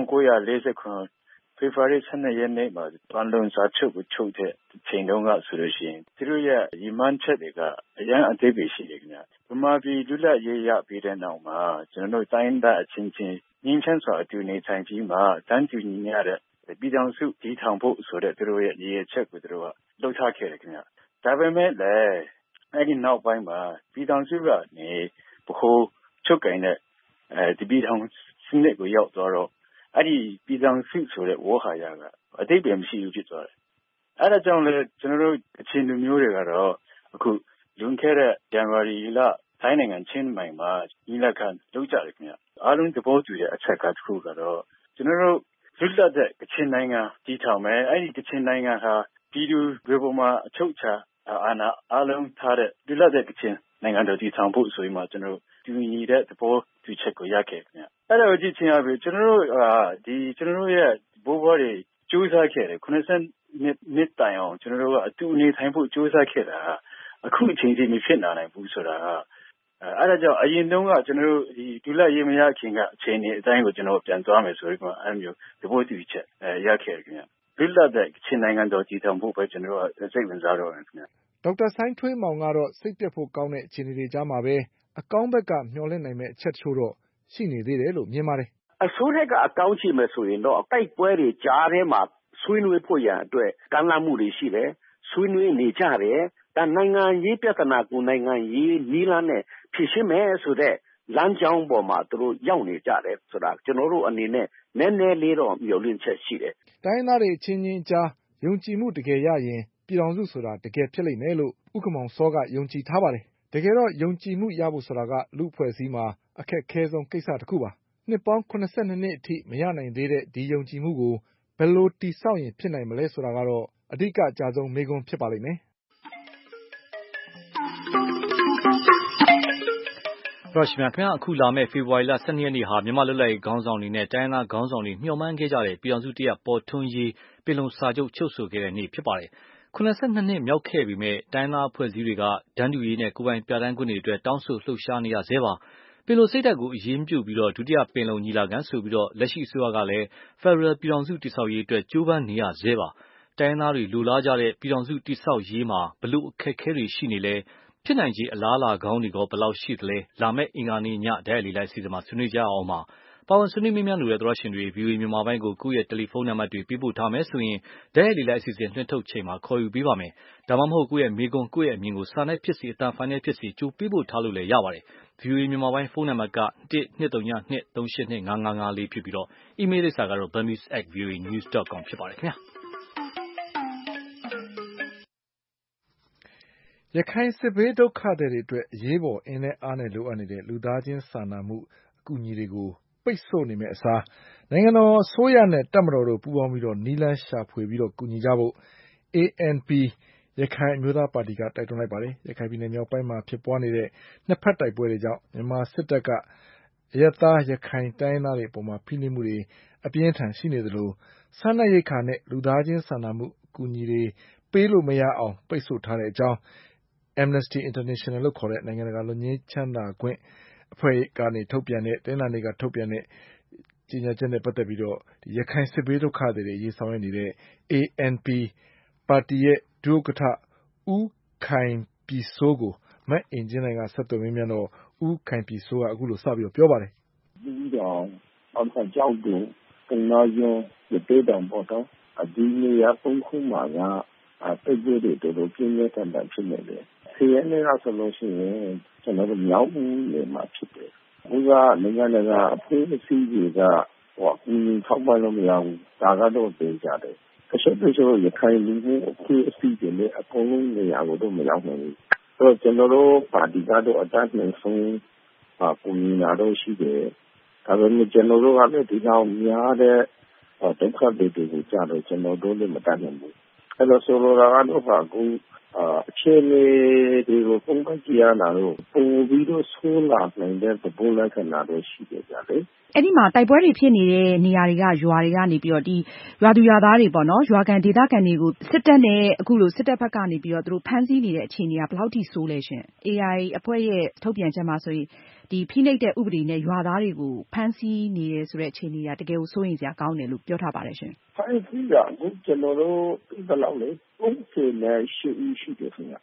S9: 1949ဖေဖော်ဝါရီ12ရက်နေ့မှာပန်လုံစာချုပ်ကိုချုပ်တဲ့ချိန်တုန်းကဆိုလို့ရှိရင်သူတို့ရဲ့ရည်မှန်းချက်တွေကအရင်အသေးပဲရှိတယ်ခင်ဗျဗမာပြည်လူလက်ရေးရပြီးတဲ့နောက်မှာကျွန်တော်တို့တိုင်းဒေသအချင်းချင်းငင်းချမ်းစွာအတူနေထိုင်ပြီးမှတန်းတူညီမျှတဲ့ပြည်ထောင်စုတည်ထောင်ဖို့ဆိုတဲ့သူတို့ရဲ့ရည်ရွယ်ချက်ကိုသူတို့ကလှုပ်ထားခဲ့တယ်ခင်ဗျဒါပေမဲ့လည်းအဲ့ဒီနောက်ပိုင်းမှာပြည်ထောင်စုကနေဘခိုးချုပ်ကင်တဲ့ဒီပြည်ထောင်စုနဲ့ကိုရောက်တော့အဲ့ဒီပြည်ထောင်စုဆိုတဲ့ဝေါ်ဟာရကအတိတ်ပဲမရှိဘူးဖြစ်သွားတယ်အဲ့ဒါကြောင့်လည်းကျွန်တော်တို့အချင်းလူမျိုးတွေကတော့အခုလွန်ခဲ့တဲ့ဇန်နဝါရီလထိုင်းနိုင်ငံချင်းမိုင်မှာညီလာခံလုပ်ကြတယ်ခင်ဗျအားလုံးသဘောတူတဲ့အချက်ကတစ်ခုကတော့ကျွန်တော်တို့လွတ်လပ်တဲ့ကချင်နိုင်ငံတည်ထောင်မယ်အဲ့ဒီကချင်နိုင်ငံဟာပြည်သူတွေပေါ်မှာအချုပ်အခြာအာဏာအားလုံးထားတဲ့လွတ်လပ်တဲ့ကချင်နိုင်ငံတော်တည်ထောင်ဖို့ဆိုရင်မှကျွန်တော်တို့တူညီတဲ့သဘောတူချက်ကိုရခဲ့ခင်ဗျအဲ့ဒါကိုကြည့်ချင်းအပြင်ကျွန်တော်တို့ကျွန်တော်တို့ရဲ့ဘိုးဘွားတွေကြိုးစားခဲ့တယ်90နှစ်တိုင်အောင်ကျွန်တော်တို့ကအတူနေထိုင်ဖို့ကြိုးစားခဲ့တာအခုအချိန်ကြီးမဖြစ်နိုင်ဘူးဆိုတာအဲ့ဒါကြောင့်အရင်တုန်းကကျွန်တော်တို့ဒီဒူလက်ရေးမရခင်ကအချိန်တွေအတိုင်းကိုကျွန်တော်ပြန်သွားမယ်ဆိုတော့အဲ့မျိုးသဘောတူချက်ရခဲ့ခင်ဗျလွတ်လပ်တဲ့ချင်းနိုင်ငံတော်တည်ထောင်ဖို့ပဲကျွန်တော်တို့စိတ်ဝင်စားတော့တယ်ခင်ဗျ
S2: ဒေါက်တာဆိုင်းထွေးမောင်ကတော့စိတ်ပြတ်ဖို့ကောင်းတဲ့အခြေအနေတွေကြားမှာပဲအကောင်းဘက်ကမျှော်လင့်နိုင်မယ့်အချက်တချို့တော့ရှိနေသေးတယ်လို့မြင်ပါတယ်
S8: အစိုးရကအကောင်းချင်မယ်ဆိုရင်တော့တိုက်ပွဲတွေကြားထဲမှာဆွေးနွေးဖို့ရန်အတွက်ကမ်းလှမ်းမှုတွေရှိတယ်ဆွေးနွေးနေကြတယ်ဒါနိုင်ငံရေးပြဿနာကိုနိုင်ငံရေးနီးလန်းနဲ့ဖြေရှင်းမယ်ဆိုတဲ့လမ်းကြောင်းပေါ်မှာသူတို့ရောက်နေကြတယ်ဆိုတာကျွန်တော်တို့အနေနဲ့နည်းနည်းလေးတော့မျှော်လင့်ချက်ရှိတယ်
S2: တိုင်းသားတွေအချင်းချင်းကြားယုံကြည်မှုတကယ်ရရင်ပြည်ထောင်စုဆိုတာတကယ်ဖြစ်လိမ့်မယ်လို့ဥက္ကမောင်စောကယုံကြည်ထားပါတယ်တကယ်တော့ယုံကြည်မှုရဖို့ဆိုတာကလူအဖွဲ့အစည်းမှာအခက်ခဲဆုံးကိစ္စတစ်ခုပါနှစ်ပေါင်း82နှစ်အထိမရနိုင်သေးတဲ့ဒီယုံကြည်မှုကိုဘယ်လိုတည်ဆောက်ရင်ဖြစ်နိုင်မလဲဆိုတာကတော့အဓိကအကြဆုံးမေးခွန်းဖြစ်ပါလိမ့်မယ်
S6: ရောရှိမြခင်ဗျအခုလာမဲ့ဖေဖော်ဝါရီလ12ရက်နေ့ဟာမြန်မာလွတ်လပ်ရေးခေါင်းဆောင်တွေနဲ့တိုင်းရင်းသားခေါင်းဆောင်တွေမျှော်မှန်းခဲ့ကြတဲ့ပြည်ထောင်စုတရက်ပေါ်ထွန်းရေးပင်လုံစာချုပ်ချုပ်ဆိုခဲ့တဲ့နေ့ဖြစ်ပါတယ်82နှစ်မြောက်ခဲ့ပြီမဲ့တိုင်းသားအဖွဲ့အစည်းတွေကဒန်းတူရေးနဲ့ကိုယ်ပိုင်ပြဋ္ဌာန်းခွင့်တွေအတွက်တောင်းဆိုလှုပ်ရှားနေရဆဲပါပင်လုံစိတ်ဓာတ်ကိုအရင်ပြုပြီးဒုတိယပင်လုံညီလာခံဆိုပြီးလက်ရှိအစိုးရကလည်းဖက်ဒရယ်ပြည်ထောင်စုတည်ဆောက်ရေးအတွက်ကြိုးပမ်းနေရဆဲပါတိုင်းသားတွေလိုလားကြတဲ့ပြည်ထောင်စုတည်ဆောက်ရေးမှာဘလို့အခက်အခဲတွေရှိနေလဲဖြစ်နိုင်ခြေအလားအလာကောင်းတွေကဘယ်လောက်ရှိသလဲလာမယ့်အင်္ဂါနေ့ညဓာတ်ရိုက်လေလိုက်အစီအစဉ်မှာဆွေးနွေးကြအောင်ပါပါဝင်ဆွေးနွေးမေးမြန်းလိုတဲ့သောရရှင်တွေ VOA မြန်မာပိုင်းကိုကိုယ့်ရဲ့တယ်လီဖုန်းနံပါတ်တွေပေးပို့ထားမယ်ဆိုရင်ဓာတ်ရိုက်လေလိုက်အစီအစဉ်လွှင့်ထုတ်ချိန်မှာခေါ်ယူပေးပါမယ်ဒါမှမဟုတ်ကိုယ့်ရဲ့မေးခွန်းကိုယ့်ရဲ့အမြင်ကိုစာနဲ့ဖြစ်စီအတန်ဖိုင်နဲ့ဖြစ်စီကြိုပေးပို့ထားလို့လည်းရပါတယ် VOA မြန်မာပိုင်းဖုန်းနံပါတ်က123938555ဖြစ်ပြီးအီးမေးလ်လိပ်စာကတော့ burmese@voanews.com ဖြစ်ပါတယ်ခင်ဗျာ
S2: ရခိုင်စစ်ဘေးဒုက္ခသည်တွေအတွက်အရေးပေါ်အင်နဲ့အားနဲ့လိုအပ်နေတဲ့လူသားချင်းစာနာမှုအကူအညီတွေကိုပိတ်ဆို့နေမယ့်အစားနိုင်ငံတော်အစိုးရနဲ့တပ်မတော်တို့ပူးပေါင်းပြီးနည်းလမ်းရှာဖွေပြီးကူညီကြဖို့ ANP ရခိုင်အမျိုးသားပါတီကတိုက်တွန်းလိုက်ပါတယ်။ရခိုင်ပြည်နယ်မြောက်ပိုင်းမှာဖြစ်ပွားနေတဲ့နှစ်ဖက်တိုက်ပွဲတွေကြောင့်မြန်မာစစ်တပ်ကအရပ်သားရခိုင်တိုင်းရင်းသားတွေအပေါ်ဖိနှိပ်မှုတွေအပြင်းအထန်ရှိနေသလိုစားနပ်ရိက္ခာနဲ့လူသားချင်းစာနာမှုအကူအညီတွေပေးလို့မရအောင်ပိတ်ဆို့ထားတဲ့အကြောင်းAmnesty International လို့ခေါ်တဲ့နိုင်ငံတကာလွတ်ငြိမ်းချမ်းသာခွင့်အဖွဲ့ကထုတ်ပြန်တဲ့တနင်္လာနေ့ကထုတ်ပြန်တဲ့ကြေညာချက်နဲ့ပတ်သက်ပြီးရခိုင်စစ်ဘေးဒုက္ခသည်တွေအရေးဆောင်ရွက်နေတဲ့ ANP ပါတီရဲ့ဒုဥက္ကဋ္ဌဦးခိုင်ပြည်စိုးကိုမအင်ကြင်းနိုင်ကဆက်သွယ်မေးမြန်းတော့ဦးခိုင်ပြည်စိုးကအခုလိုစပြီးပြောပါတယ်
S8: ။ဒီတော့အောက်ကြောက်တူကနာယုံဒီတေးတောင်ပေါ်တော့ဒီနေရာပုံခုမှာကတိတ်တွေတို့ပြင်းပြထန်ထန်ဖြစ်နေတယ်။ဆေးရနေကဆိုလို့ရှိရင်ကျွန်တော်တို့မြောက်ဦးနေမှာဖြစ်တယ်။ဘုရားနိုင်ငံကအဖေးအစည်းကြီးကကူညီထောက်ပံ့လို့မရဘူး။ဒါကတော့သိကြတယ်။တချို့ရခိုင်လူမျိုးအဖေးအစည်းတွေလည်းအကုန်လုံးနေရာကိုတော့မရောက်နိုင်ဘူး။ဆိုတော့ကျွန်တော်တို့ပါတီကတော့အတတ်နိုင်ဆုံးကူညီလာတော့ရှိတယ်။ဒါပေမဲ့ကျွန်တော်တို့ကလည်းဒီလောက်များတဲ့ဒုက္ခတွေကိုကြားတော့ကျွန်တော်တို့လည်းမတတ်နိုင်ဘူး။အဲ့တော့ဆိုလိုတာကတော့အခုအခြေအနေတွေကိုပုံမှန်ကြည့်ရတာတော့ပုံပြီးတော့ဆိုးလာနိုင်တဲ့သဘောလက္ခဏာတော့ရှိတယ်ကြလေ
S10: အဲ့ဒီမှာတိုက်ပွဲတွေဖြစ်နေတဲ့နေရာတွေကရွာတွေကနေပြီးတော့ဒီရွာသူရွာသားတွေပေါ့နော်ရွာကန်ဒေသခံတွေကိုစစ်တပ်နဲ့အခုလိုစစ်တပ်ဘက်ကနေပြီးတော့သူတို့ဖမ်းဆီးနေတဲ့အခြေအနေကဘယ်လောက်ထိဆိုးလဲရှင် AI အဖွဲ့ရဲ့ထုတ်ပြန်ချက်မှာဆိုရင်ဒီဖိနှိပ်တဲ့ဥပဒေနဲ့ရွာသားတွေကိုဖမ်းဆီးနေတယ်ဆိုတဲ့အခြေအနေကတကယ်ကိုစိုးရိမ်စရာကောင်းတယ်လို့ပြောထားပါတယ်ရှင်
S8: ဖမ်းဆီးတာအခုကျွန်တော်တို့ဒီလောက်လေ38ဦးရှိတယ်ခင်ဗျ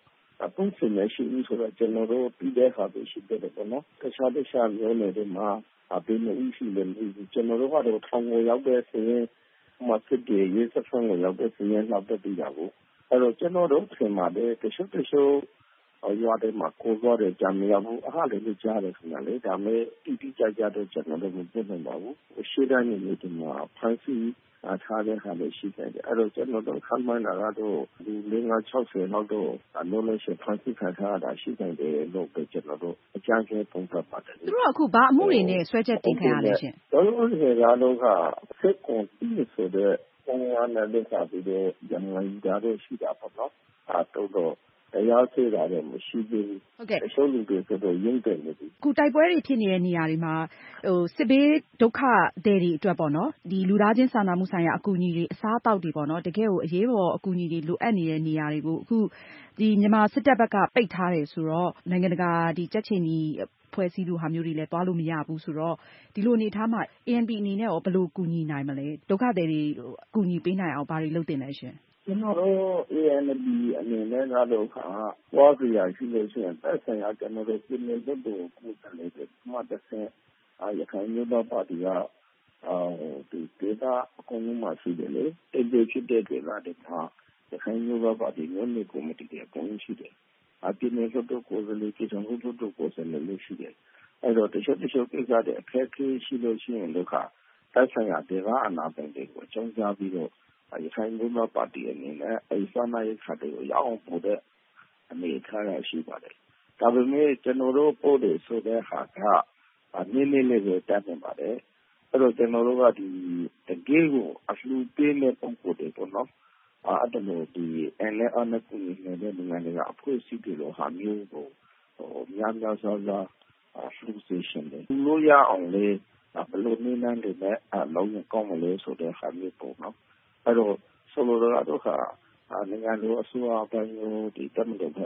S8: 38ဦးဆိုတော့ကျွန်တော်တို့ပြီးတဲ့အခါပဲရှိတယ်ပေါ့နော်တခြားမျိုးတွေမှာဘယ်လိုရှိလဲကျွန်တော်တို့ကတော့ထောင်ကိုရောက်တဲ့ဆိုရင်မစစ်တွေရေးစဖန်ကိုရောက်တဲ့ဆိုရင်နောက်တက်ပြီးတာကိုအဲ့တော့ကျွန်တော်တို့ထင်ပါတယ်တချို့ရွာတွေမှာကိုယ်သွားတယ်ကြံမရဘူးအားလည်းကြားတယ်ခင်ဗျာလေဒါမဲ့တိကျတော့ကျွန်တော်တို့မသိနိုင်ပါဘူးရှေ့တိုင်းနေဒီမှာဖန်စီထားတဲ့ဟာလည်းရှိတယ်အဲ့တော့ကျွန်တော်တို့ခံမှန်းတာကတော့ဒီ50-60လောက်တော့လုံးလုံးရှင်းဖန်စီခံထားတာရှိတယ်လို့ပဲကျွန်တော်တို့အကြမ်းဖျင်းပုံသတ်ပါတယ်
S10: သူတို့အခုဘာအမှုတွေနဲ့ဆွဲချက်တင်ခံရလဲရှင်
S8: တို့တွေကတော့စစ်ကုန်ပြီးဆိုတဲ့ပုံမှန်နဲ့လက်ခံပြီးတော့ရန်ကုန်ကတော့ရှိတာပေါ့နော်တော့တရားစွဲတာလည်းမရှိသေးဘူး
S10: ဟုတ်ကဲ့
S8: တချို့လူတွေဆိုတော့ရုံးတယ်နေပြီ
S10: အခုတိုက်ပွဲတွေဖြစ်နေတဲ့နေရာတွေမှာစစ်ဘေးဒုက္ခသည်တွေအတွက်ပေါ့နော်ဒီလူသားချင်းစာနာမှုဆိုင်ရာအကူအညီတွေအစားအသောက်တွေပေါ့နော်တကယ်ကိုအရေးပေါ်အကူအညီတွေလိုအပ်နေတဲ့နေရာတွေကိုအခုဒီမြန်မာစစ်တပ်ဘက်ကပိတ်ထားတယ်ဆိုတော့နိုင်ငံတကာဒီကြက်ချင်နီဖွဲ့စည်းလိုဟာမျိုးတွေလည်းသွားလို့မရဘူးဆိုတော့ဒီလိုအနေထားမှာ ANP အနေနဲ့ရောဘယ်လိုကူညီနိုင်မလဲဒုက္ခသည်တွေကူညီပေးနိုင်အောင်ဘာတွေလုပ်တင်လဲရှင်
S8: ကျွန်တော်တို့ ANP အနေနဲ့ကတော့သွားကြရရှိလို့ရှိရင်သက်ဆိုင်ရာကျွန်တော်တို့ပြည်နယ်တို့ကိုကိုယ်စားလှယ်တွေမှတစ်ဆင့်ရခိုင်မျိုးသားပါတီကဒီဒေသအကုန်လုံးမှာရှိတယ်လေအဲ့ဒီဖြစ်တဲ့ဒေသတွေမှာရခိုင်မျိုးသားပါတီမျိုးနေကော်မတီတွေအကုန်လုံးရှိတယ်ပြည်နယ်တို့ကိုယ်စားလှယ်ပြည်ထောင်စုတို့ကိုယ်စားလှယ်လို့ရှိတယ်အဲ့တော့တချို့ကိစ္စတွေအခက်အခဲရှိလို့ရှိရင်တို့ကသက်ဆိုင်ရာဒေသအနာပိုင်တွေကိုအကြောင်းကြားပြီးတော့ရခိုင်မျိုးသားပါတီအနေနဲ့အဲ့စားနပ်ရိက္ခာတွေကိုရအောင်ပို့တဲ့အနေအထားရရှိပါတယ်။ဒါပေမဲ့ကျွန်တော်တို့ပို့တယ်ဆိုတဲ့ဟာကနည်းလေးပဲတတ်နေပါတယ်။အဲ့တော့ကျွန်တော်တို့ကဒီတကယ်ကိုအလှူပေးတဲ့ပုံစံတွေပေါ့နော်။အဲ့ဒါလို့ဒီNLAနဲ့ကိုနေတဲ့နိုင်ငံတွေကအဖွဲ့အစည်းတွေလိုဟာမျိုးကိုများစွာလှူစေရှင်တယ်။လို့ရအောင်လေဘယ်လိုနည်းလမ်းတွေနဲ့လုံးဝကောင်းမလဲဆိုတဲ့ဟာမျိုးပေါ့နော်။အဲ့တော့ဆိုလိုတာတော့နိုင်ငံတော်အစိုးရပိုင်းဒီတမန်တော်က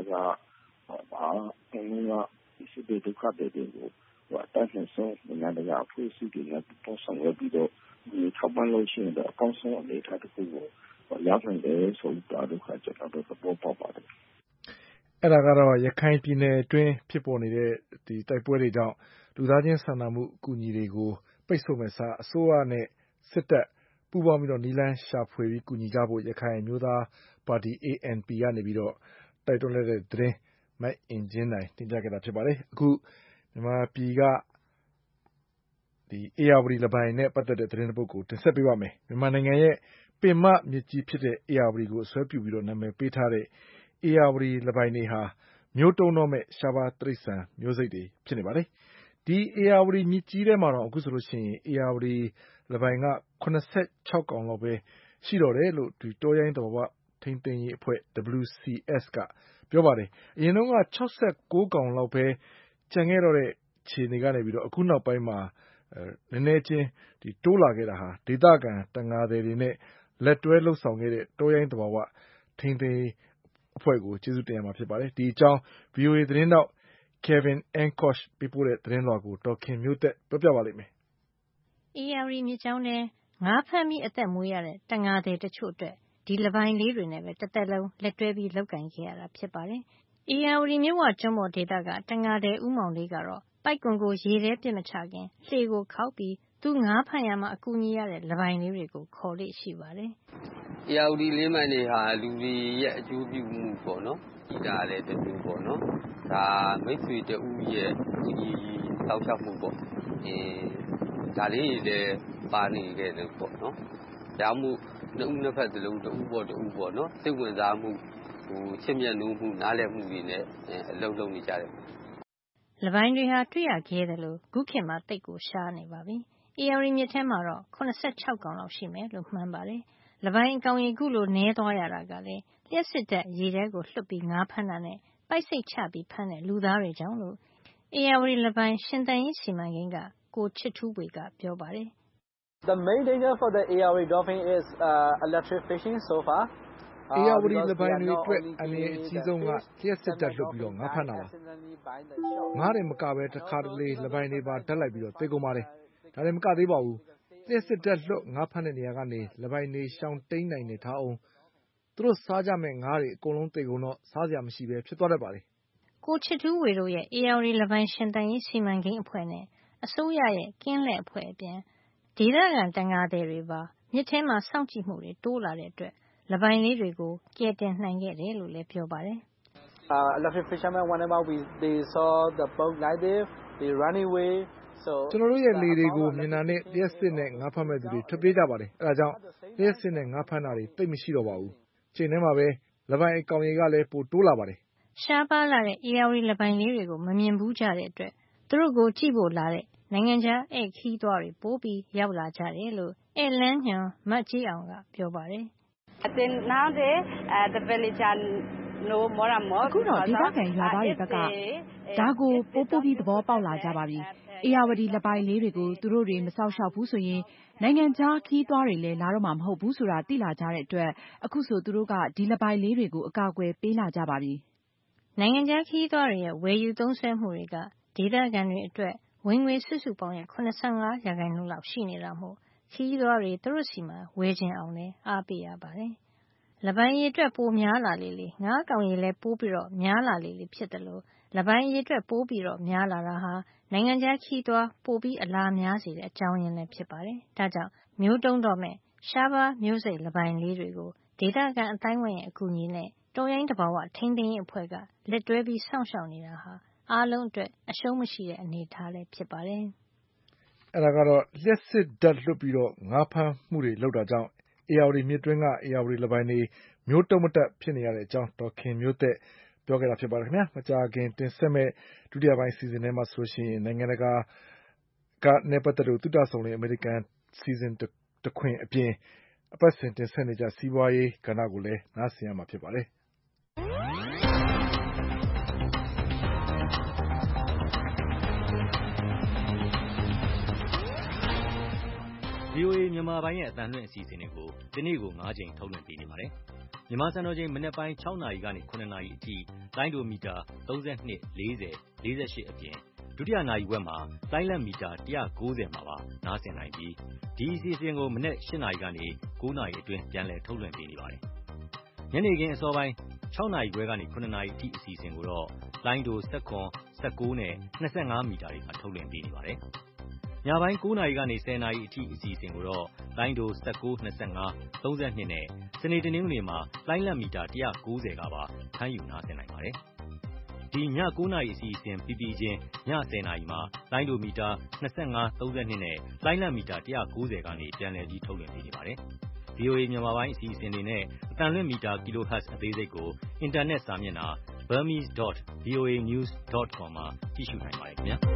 S8: ဒီစစ်ဘေးဒုက္ခတွေကိုအတတ်နဲ့ဆုံးနိုင်ငံတကာအဖွဲ့အစည်းတွေနဲ့ပေါင်းဆောင်ရွက်ပြီးတော့ဒီထောက်ပံ့လို့ရှိရင်တော့အကောင်းဆုံးအနေအထားတစ်ခုကိုရောက်နိုင်တယ်ဆိုတာတော့ကျွန်တော်တို့ပေါ်ပါတယ်
S2: အဲ့ဒါကတော့ရခိုင်ပြည်နယ်အတွင်းဖြစ်ပေါ်နေတဲ့ဒီတိုက်ပွဲတွေကြောင့်လူသားချင်းစာနာမှုအကူအညီတွေကိုပိတ်ဆို့မဲ့စားအစိုးရနဲ့စစ်တပ်ပူးပေါင်းပြီးတော့နီလန်းရှာဖွေပြီးကူညီကြဖို့ရခိုင်မျိုးသားပါတီ ANP ကနေပြီးတော့တိုက်တွန်းလိုက်တဲ့သတင်းမတ်အင်ဂျင်နိုင်တင်ပြခဲ့တာဖြစ်ပါတယ်အခုမြန်မာပြည်ကဒီ ARD လပိုင်နဲ့ပတ်သက်တဲ့သတင်းတစ်ပုဒ်ကိုတင်ဆက်ပေးပါမယ်မြန်မာနိုင်ငံရဲ့ပင်မမြစ်ကြီးဖြစ်တဲ့ ARD ကိုအစွဲပြုပြီးတော့နာမည်ပေးထားတဲ့ ARD လပိုင်တွေဟာမျိုးတုံးတော့မဲ့ရှားပါးတိရစ္ဆာန်မျိုးစိတ်တွေဖြစ်နေပါတယ်ဒီ ARD မြစ်ကြီးထဲမှာတော့အခုဆိုလို့ရှိရင် ARD လပိုင်က86ကောင်လောက်ပဲရှိတော့တယ်လို့ဒီတောရိုင်းသဘာဝထိန်းသိမ်းရေးအဖွဲ့ WCS ကပြောပါတယ်အရင်တုန်းက69ကောင်လောက်ပဲကျန်ခဲ့တော့တဲ့ခြေနေကနေပြီးတော့အခုနောက်ပိုင်းမှာနည်းနည်းချင်းဒီတိုးလာခဲ့တာဟာဒေသခံတန်ငါတွေနဲ့လက်တွဲလှုပ်ဆောင်ခဲ့တဲ့တောရိုင်းသဘာဝထိန်းသိမ်းအဖွဲ့ကိုကျေးဇူးတင်ရမှာဖြစ်ပါတယ်ဒီအကြောင်း VOA သတင်းတောက် Kevin Enkosh ပေးပို့တဲ့သတင်းလွှာကိုဒေါ်ခင်မျိုးသက်ပြောပြပါလိမ့်မယ်
S3: ARD မြစ်ကြောင်းထဲငါးဖမ်းပြီးအသက်မွေးရတဲ့တန်ငါတွေတချို့အတွက်ဒီလပိုင်လေးတွေနဲ့ပဲတစ်သက်လုံးလက်တွဲပြီးလုပ်ကင်ခဲ့ရတာဖြစ်ပါတယ်ARD မြစ်ဝကျွန်းပေါ်ဒေသကတန်ငါတွေဥမောင်လေးကတော့ပိုက်ကွန်ကိုရေထဲပြစ်မချခင်လှေကိုခောက်ပြီးသူငါးဖမ်းရမှာအကူညီရတဲ့လပိုင်လေးတွေကိုခေါ်လေးရှိပါတယ်
S11: ARD လေးမိုင်တွေဟာလူတွေရဲ့အကျိုးပြုမှုပေါ့နော်ဒီတာလည်းတူပေါ့နော်ဒါမိတ်ဆွေတဦးရဲ့ဒီတောက်လျှောက်မှုပေါ့ဒါလေးတွေလည်းပါနေခဲ့တယ်ပေါ့နော်ဒါမှမဟုတ်နှစ်ဦးနှစ်ဖက်စလုံးတူပေါ့နော်စိတ်ဝင်စားမှုချစ်မြတ်နိုးမှုနားလည်မှုတွေနဲ့အလုံးလုံးနေကြတယ်
S3: လပိုင်တွေဟာတွေ့ရခဲ့တယ်လို့ခုခေတ်မှာတိတ်ကိုရှားနေပါပြီARD မြစ်ထဲမှာတော့86ကောင်လောက်ရှိမယ်လို့မှန်းပါတယ်လပိုင်အကောင်ရေခုလိုနည်းသွားရတာကလည်းလျှက်စစ်တပ်ရေထဲကိုလွှတ်ပြီးငါးဖမ်းတာနဲ့ပိုက်စိတ်ချပြီးဖမ်းတဲ့လူသားတွေကြောင့်လို့ ARD လပိုင်ရှင်သန်ရေးစီမံကိန်းကကိုချစ်ထူးဝေကပြောပါတယ်
S12: The main danger for the ARD dolphin is electric fishing so far
S2: ARD လပိုင်တွေအတွက်အန္တရာယ်အကြီးဆုံးကလျှက်စစ်တပ်လွှတ်ပြီးတော့ငါးဖမ်းတာပါငါးတွေမကပဲတစ်ခါတလေလပိုင်တွေပါတက်လိုက်ပြီးတော့သေကုန်ပါတယ်ဒါလည်းမကသေးပါဘူးလျှက်စစ်တပ်လွှတ်ငါးဖမ်းတဲ့နေရာကနေလပိုင်တွေရှောင်တိန်နိုင်နေထားအောင်သူတို့စားကြမဲ့ငါးတွေအကုန်လုံးသေကုန်တော့စားစရာမရှိပဲဖြစ်သွားတတ်ပါတယ်
S3: ကိုချစ်ထူးဝေတို့ရဲ့ ARD လပိုင်ရှင်သန်ရေးစီမံကိန်းအဖွဲ့နဲ့အစိုးရရဲ့ကင်းလှည့်အဖွဲ့အပြင်ဒေသခံတန်ငါတွေပါမြစ်ထဲမှာစောင့်ကြည့်မှုတွေတိုးလာတဲ့အတွက်လပိုင်လေးတွေကိုကယ်တင်နိုင်ခဲ့တယ်လို့လည်းပြောပါတယ်
S12: electric fishermen whenever they saw the boat like this they run away
S2: ကျွန်တော်တို့ရဲ့လေတွေကိုမြင်တာနဲ့လျှက်စစ်နဲ့ငါးဖမ်းမဲ့သူတွေထွက်ပြေးကြပါတယ်အဲဒါကြောင့်လျှက်စစ်နဲ့ငါးဖမ်းတာတွေတိတ်မရှိတော့ပါဘူးချိန်ထဲမှာပဲလပိုင်အကောင်ရေကလည်းပိုတိုးလာပါတယ်
S3: ရှားပါးလာတဲ့ ARD လပိုင်လေးတွေကိုမမြင်ဘူးကြတဲ့အတွက်သူတို့ကိုကြည့်ဖို့လာတဲ့နိုင်ငံခြားဧည့်ခီးသွားတွေပိုပြီးရောက်လာကြတယ်လို့ဧည့်လန်းညွန်မတ်ကြီးအောင်ကပြောပါတယ်
S10: now the villager know more and more အခုတော့ဒေသခံရွာသားတွေဘက်ကဒါကိုပို့ပြီးသဘောပေါက်လာကြပါပြီARD လပိုင်လေးတွေကိုသူတို့တွေမစောက်ရှောက်ဘူးဆိုရင်နိုင်ငံခြားခီးသွားတွေလည်းလာတော့မှာမဟုတ်ဘူးဆိုတာသိလာကြတဲ့အတွက်အခုဆိုသူတို့ကဒီလပိုင်လေးတွေကိုအကာအကွယ်ပေးလာကြပါပြီ
S3: နိုင်ငံခြားခီးသွားတွေရဲ့ဝယ်ယူသုံးစွဲမှုတွေကဒေသခံတွေအတွက်ဝင်ငွေစုစုပေါင်းရဲ့ 85% လောက်ရှိနေတာမို့ခီးသွားတွေသူတို့စီမှာဝယ်ခြင်းအောင်လည်းအားပေးရပါတယ်လပိုင်ရေအတွက်ပိုများလာလေငါးကောင်ရေလည်းပိုးပြီးတော့များလာလေဖြစ်တယ်လို့လပိုင်ရေအတွက်ပိုးပြီးတော့များလာတာဟာနိုင်ငံခြားခီးသွားပိုပြီးအလားများစေတဲ့အကြောင်းရင်းလည်းဖြစ်ပါတယ်ဒါကြောင့်မျိုးတုံးတော့မဲ့ရှားပါးမျိုးစိတ်လပိုင်လေးတွေကိုဒေသခံအတိုင်းဝိုင်းရဲ့အကူအညီနဲ့တောရိုင်းသဘာဝထိန်းသိမ်းရေးအဖွဲ့ကလက်တွဲပြီးစောင့်ရှောက်နေတာဟာအားလုံးအတွက်အရှုံးမရှိတဲ့အနေအထားလည်းဖြစ်ပါတယ်
S2: အဲ့ဒါကတော့လျှက်စစ်ဓာတ်လွှတ်ပြီးတော့ငါးဖမ်းမှုတွေလုပ်တာကြောင့် ARD မြစ်တွင်းက ARD လပိုင်တွေမျိုးတုံးမတက်ဖြစ်နေရတဲ့အကြောင်းဒေါ်ခင်မျိုးသက်ပြောခဲ့တာဖြစ်ပါတယ်ခင်ဗျာမကြာခင်တင်ဆက်မဲ့ဒုတိယပိုင်းစီစဉ်ထဲမှာဆိုရှင်နိုင်ငံတကာကနယ်ပတ်သက်လို့သုတဆောင်တဲ့အမေရိကန်စီစဉ်တခွင်အပြင်အပတ်စဉ်တင်ဆက်နေကြစီးပွားရေးကဏ္ဍကိုလည်းနားဆင်ရမှာဖြစ်ပါတယ်
S6: VOA မြန်မာပိုင်းရဲ့အသံလွှင့်အစီအစဉ်တွေကိုဒီနေ့ကို9ချိန်ထုတ်လွှင့်ပေးနေပါတယ်။မြန်မာစံတော်ချိန်မနေ့ပိုင်း6နာရီကနေ9နာရီအထိလိုင်းဒိုမီတာ32 40 48အပြင်ဒုတိယနာရီဝက်မှာလိုင်းလက်မီတာ190မှာပါနားဆင်နိုင်ပြီးဒီအစီအစဉ်ကိုမနေ့8နာရီကနေ9နာရီအတွင်းပြန်လည်ထုတ်လွှင့်ပေးနေပါတယ်။ညနေခင်းအစောပိုင်း 6 နာရီခွဲကနေ 9 နာရီအထိအစီအစဉ်ကိုတော့လိုင်းဒို 19, 19 နဲ့ 25 မီတာတွေမှာထုတ်လွှင့်ပေးနေပါတယ်။ညပိုင်း 9 နာရီကနေ 10 နာရီအထိအစီအစဉ်ကိုတော့လိုင်းဒို 19, 25, 32 နဲ့စနေတနင်္ဂနွေမှာလိုင်းလတ်မီတာ 190 ကပါဖမ်းယူနားဆင်နိုင်ပါတယ်။ဒီည 9 နာရီအစီအစဉ်ပြီးပြီးချင်းည 10 နာရီမှာလိုင်းဒိုမီတာ 25, 32 နဲ့လိုင်းလတ်မီတာ 190 ကနေပြန်လည်ပြီးထုတ်လွှင့်ပေးနေပါတယ်။ VOA မြန်မာပိုင်းအစီအစဉ်တွေနဲ့အသံလွှင့်မီတာ kilohertz အသေးစိတ်ကိုအင်တာနက်စာမျက်နှာ burmese.voanews.com မှာကြည့်ရှုနိုင်ပါတယ်ခင်ဗျာ။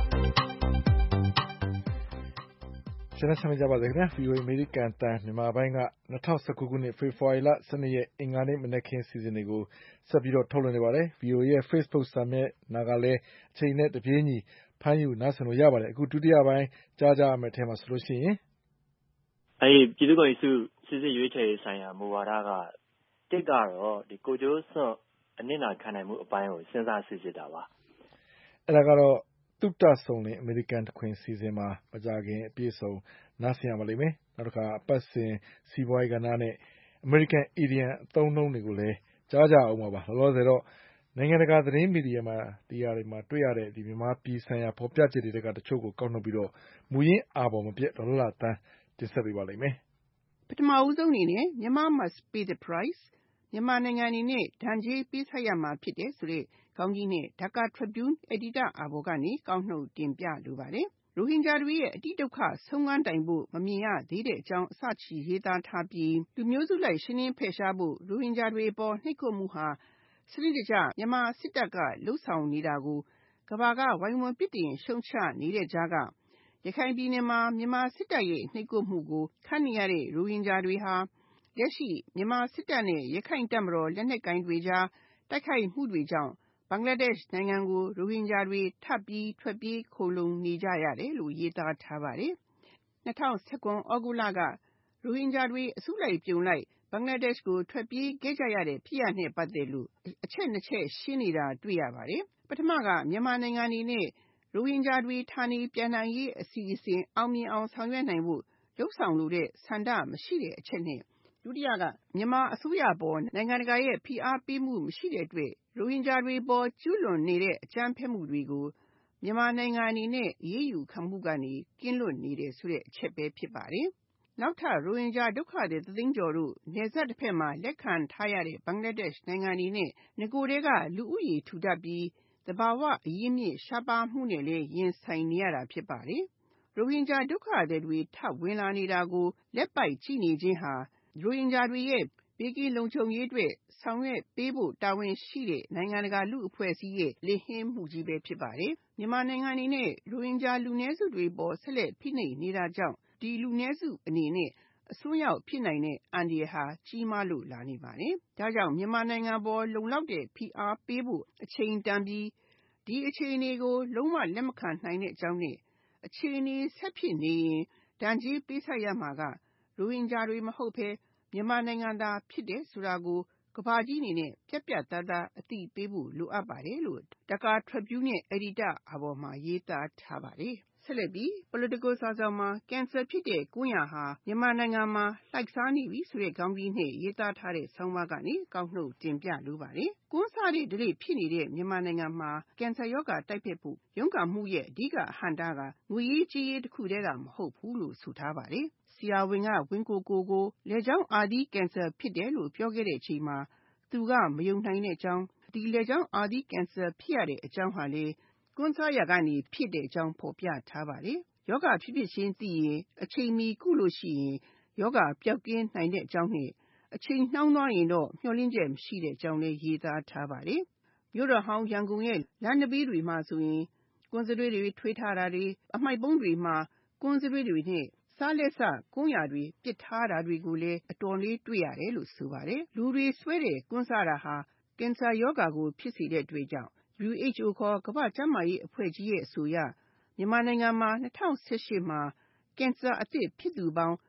S2: ရှင်နဲ့ဆက်ကြပါစေခင်ဗျာ VOA အမေရိကန်အသံမြန်မာပိုင်းက2019ခုနှစ်ဖေဖော်ဝါရီလ12ရက်အင်္ဂါနေ့မနက်ခင်းစီစဉ်တွေကိုဆက်ပြီးတော့ထုတ်လွှင့်နေပါတယ်။ VOA ရဲ့ Facebook စာမျက်နှာကလည်းအချိန်နဲ့တပြေးညီဖမ်းယူနားဆင်လို့ရပါတယ်။အခုဒုတိယပိုင်းကြားကြရမယ့်အထက်မှာဆိုလို့ရှိရင်
S13: ပြည်သူ့ကွန်ရက်စုစစ်စစ်ရွေးချယ်ရေးဆိုင်ရာမူဝါဒကတစ်ကတော့ဒီကိုကျိုးစွန့်အနစ်နာခံနိုင်မှုအပိုင်းကိုစဉ်းစားစစ်စစ်တာပါ
S2: ။အဲ့ဒါကတော့သုတဆုံလင်အမေရိကန်တခွင်စီစဉ်မှာမကြခင်အပြည့်စုံနားဆင်ရပါလိမ့်မယ်။နောက်တစ်ခါအပတ်စဉ်စီးပွားရေးကဏ္ဍနဲ့အမေရိကန်အီဒီယံအသုံးအနှုန်းတွေကိုလည်းကြားကြအောင်ပါ။လောလောဆယ်တော့နိုင်ငံတကာသတင်းမီဒီယာမှာတွေ့ရတဲ့ဒီမြန်မာပြည်ဆိုင်ရာဖော်ပြချက်တွေကတချို့ကိုကောက်နှုတ်ပြီးတော့မူရင်းအာဘော်မပြတ်ဒေါ်လာတန်းတင်ဆက်ပေးပါလိမ့်မယ်
S14: ။ပထမဦးဆုံးအနေနဲ့ Myanmar must pay the price မြန်မာနိုင်ငံအနေနဲ့ဒဏ်ကြေးပေးဆပ်ရမှာဖြစ်တယ်ဆိုတဲ့ခေါင်းကြီးနဲ့ Dhaka Tribune အယ်ဒီတာအာဘော်ကနေကောက်နှုတ်တင်ပြလိုပါတယ်။ရိုဟင်ဂျာတွေရဲ့အတိဒုက္ခဆုံးခန်းတိုင်ဖို့မမြင်ရသေးတဲ့အကြောင်းအစချီရေးသားထားပြီးလူမျိုးစုလိုက်ရှင်းလင်းဖယ်ရှားဖို့ရိုဟင်ဂျာတွေအပေါ်နှိပ်ကွပ်မှုဟာစနစ်တကျမြန်မာစစ်တပ်ကလှုပ်ဆောင်နေတာကိုကမ္ဘာကဝိုင်းဝန်းပြစ်တင်ရှုံချနေတဲ့ကြားကရခိုင်ပြည်နယ်မှာမြန်မာစစ်တပ်ရဲ့နှိပ်ကွပ်မှုကိုခံနေရတဲ့ရိုဟင်ဂျာတွေဟာလက်ရှိမြန်မာစစ်တပ်နဲ့ရခိုင်တပ်မတော်လက်နက်ကိုင်တွေကြားတိုက်ခိုက်မှုတွေကြောင့်ဘင်္ဂလားဒေ့ရှ်နိုင်ငံကိုရိုဟင်ဂျာတွေထပ်ပြီးထွက်ပြေးခိုလုံနေကြရတယ်လို့ရေးသားထားပါတယ်။2019 သြဂုတ်လကရိုဟင်ဂျာတွေအစုလိုက်ပြုံလိုက်ဘင်္ဂလားဒေ့ရှ်ကိုထွက်ပြေးခဲ့ကြရတဲ့ဖြစ်ရပ်နဲ့ပတ်သက်လို့အချက်2ချက်ရှင်းနေတာတွေ့ရပါတယ်။ပထမကမြန်မာနိုင်ငံအနေနဲ့ရိုဟင်ဂျာတွေဌာနေပြန်နိုင်ရေးအစီအစဉ်အောင်မြင်အောင်ဆောင်ရွက်နိုင်ဖို့လှုပ်ဆောင်လိုတဲ့ဆန္ဒမရှိတဲ့အချက်နဲ့ဒုတိယကမြန်မာအစိုးရပေါ်နိုင်ငံတကာရဲ့ဖိအားပေးမှုမရှိတဲ့အတွက်ရိုဟင်ဂျာတွေပေါ်ကျူးလွန်နေတဲ့အကြမ်းဖက်မှုတွေကိုမြန်မာနိုင်ငံအနေနဲ့အရေးယူခံမှုကနေကင်းလွတ်နေတယ်ဆိုတဲ့အချက်ပဲဖြစ်ပါတယ်။နောက်ထပ်ရိုဟင်ဂျာဒုက္ခသည်3သိန်းကျော်တို့နယ်စပ်တစ်ဖက်မှာလက်ခံထားရတဲ့ဘင်္ဂလားဒေ့ရှ်နိုင်ငံအနေနဲ့ငကိုယ်တည်းကလူဦးရေထူထပ်ပြီးသဘာဝအရင်းမြစ်ရှားပါးမှုနဲ့လည်းရင်ဆိုင်နေရတာဖြစ်ပါတယ်။ရိုဟင်ဂျာဒုက္ခသည်တွေထပ်ဝင်လာနေတာကိုလက်ပိုက်ကြည့်နေခြင်းဟာရိုဟင်ဂျာတွေရဲ့ဘေးကင်းလုံခြုံရေးအတွက်ဆောင်ရွက်ပေးဖို့တာဝန်ရှိတဲ့နိုင်ငံတကာလူ့အဖွဲ့အစည်းရဲ့လစ်ဟင်းမှုကြီးပဲဖြစ်ပါတယ်။မြန်မာနိုင်ငံအနေနဲ့ရိုဟင်ဂျာလူနည်းစုတွေပေါ်ဆက်လက်ဖိနှိပ်နေတာကြောင့်ဒီလူနည်းစုအနေနဲ့အစွန်းရောက်ဖြစ်နိုင်တဲ့အန္တရာယ်ဟာကြီးမားလို့လာနေပါတယ်။ဒါကြောင့်မြန်မာနိုင်ငံပေါ်လုံလောက်တဲ့ဖိအားပေးဖို့အချိန်တန်ပြီးဒီအခြေအနေကိုလုံးဝလက်မခံနိုင်တဲ့အကြောင်းနဲ့အခြေအနေဆက်ဖြစ်နေရင်ဒဏ်ကြေးပေးဆပ်ရမှာကရိုဟင်ဂျာတွေမဟုတ်ဘဲမြန်မာနိုင်ငံသားဖြစ်တယ်ဆိုတာကိုကမ္ဘာကြီးအနေနဲ့ပြတ်ပြတ်သားသားအသိပေးဖို့လိုအပ်ပါတယ်လို့ Dhaka Tribune ရဲ့ editor အာဘော်မှာရေးသားထားပါတယ်။ဆက်လက်ပြီး Political စာစောင်မှာကင်ဆာဖြစ်တဲ့ကွမ်းယာဟာမြန်မာနိုင်ငံမှာလှိုက်စားနေပြီဆိုတဲ့ခေါင်းကြီးနဲ့ရေးသားထားတဲ့ဆောင်းပါးကနေကောက်နှုတ်တင်ပြလိုပါတယ်။ကွမ်းစားတဲ့ဓလေ့ဖြစ်နေတဲ့မြန်မာနိုင်ငံမှာကင်ဆာရောဂါတိုက်ဖျက်ဖို့ရုန်းကန်မှုရဲ့အဓိကအဟန့်တားကငွေရေးကြေးရေးတစ်ခုတည်းကမဟုတ်ဘူးလို့ဆိုထားပါတယ်။ဆရာဝန်ကဝင်းကိုလည်ချောင်းအာသီးကင်ဆာဖြစ်တယ်လို့ပြောခဲ့တဲ့အချိန်မှာသူကမယုံနိုင်တဲ့အကြောင်းဒီလည်ချောင်းအာသီးကင်ဆာဖြစ်ရတဲ့အကြောင်းဟာလေကွမ်းစားရကနေဖြစ်တဲ့အကြောင်းဖော်ပြထားပါတယ်။ယောဂဖြစ်ချင်းသိရင်အချိန်မီကုလို့ရှိရင်ယောဂပျောက်ကင်းနိုင်တဲ့အကြောင်းနဲ့အချိန်နှောင်းသွားရင်တော့မျှော်လင့်ချက်မရှိတဲ့အကြောင်းလေးရေးသားထားပါတယ်။မြို့တော်ဟောင်းရန်ကုန်ရဲ့လမ်းနဘေးတွေမှာဆိုရင်ကွမ်းစတွေတွေထွေးထားတာတွေအမှိုက်ပုံးတွေမှာကွမ်းစတွေတွေနဲ့စားလက်စကွမ်းရာတွေပစ်ထားတာတွေကိုလည်းအတော်လေးတွေ့ရတယ်လို့ဆိုပါတယ်။လူတွေဆွဲတဲ့ကွမ်းစားတာဟာကင်ဆာရောဂါကိုဖြစ်စေတဲ့အတွက်ကြောင့် WHO ခေါ်ကမ္ဘာ့ကျန်းမာရေးအဖွဲ့ကြီးရဲ့အဆိုအရမြန်မာနိုင်ငံမှာ2018မှာကင်ဆာအသစ်ဖြစ်သူပေါင်း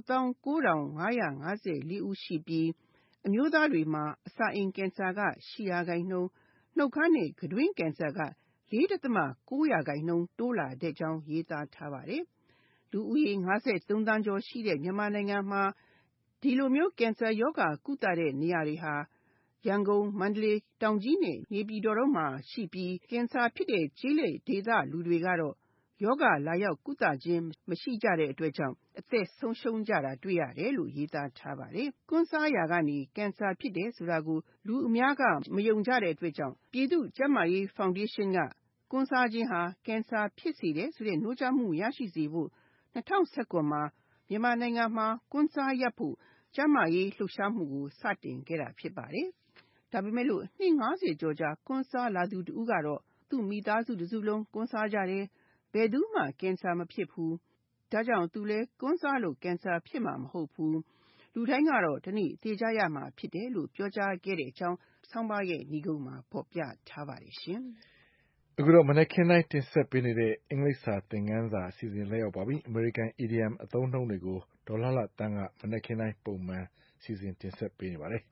S14: 69554 ဦးရှိပြီးအမျိုးသားတွေမှာအစာအိမ်ကင်ဆာက10%နှုတ်ခမ်းနဲ့ကတွင်းကင်ဆာက4.9%တိုးလာတဲ့အကြောင်းရေးသားထားပါတယ်။လူဦးရေ53သန်းကျော်ရှိတဲ့မြန်မာနိုင်ငံမှာဒီလိုမျိုးကင်ဆာရောဂါကုသတဲ့နေရာတွေဟာရန်ကုန်မန္တလေးတောင်ကြီးနဲ့နေပြည်တော်တို့မှာရှိပြီးကင်ဆာဖြစ်တဲ့ကျေးလက်ဒေသလူတွေကတော့ယောဂလာရောက်ကုသခြင်းမရှိကြတဲ့အတွက်ကြောင့်အသက်ဆုံးရှုံးကြတာတွေ့ရတယ်လို့ရေးသားထားပါတယ်။ကွန်းစားရာကနေကင်ဆာဖြစ်တယ်ဆိုတာကိုလူအများကမယုံကြတဲ့အတွက်ကြောင့်ပြည်သူ့ကျန်းမာရေးဖောင်ဒေးရှင်းကကွန်းစားခြင်းဟာကင်ဆာဖြစ်စေတယ်ဆိုတဲ့နှိုးကြားမှုရရှိစေဖို့2019မှာမြန်မာနိုင်ငံမှာကွန်းစားရပ်ဖို့ကျန်းမာရေးလှုပ်ရှားမှုကိုစတင်ခဲ့တာဖြစ်ပါတယ်။ဒါပေမဲ့လို့နှစ်90ကျော်ကြာကွန်းစားလာသူတဦးကတော့သူ့မိသားစုတစုလုံးကွန်းစားကြတယ်ဘယ်သူမှကင်ဆာမဖြစ်ဘူးဒါကြောင့်သူလည်းကွန်းစားလို့ကင်ဆာဖြစ်မှာမဟုတ်ဘူးလူတိုင်းကတော့ဒီနေ့သေကြရမှာဖြစ်တယ်လို့ပြောကြားခဲ့တဲ့အကြောင်းဆောင်းပါးရဲ့ညီကုန်းမှာဖော်ပြထားပါတယ်ရှင်
S2: အခုတော့မနက်ခင်းတိုင်းတင်ဆက်ပေးနေတဲ့အင်္ဂလိပ်စာသင်ခန်းစာအစီအစဉ်လက်ရောက်ပါပြီ American Idiom အသုံးအနှုန်းတွေကိုဒေါ်လှတန်းကမနက်ခင်းတိုင်းပုံမှန်စီစဉ်တင်ဆက်ပေးနေပါတယ်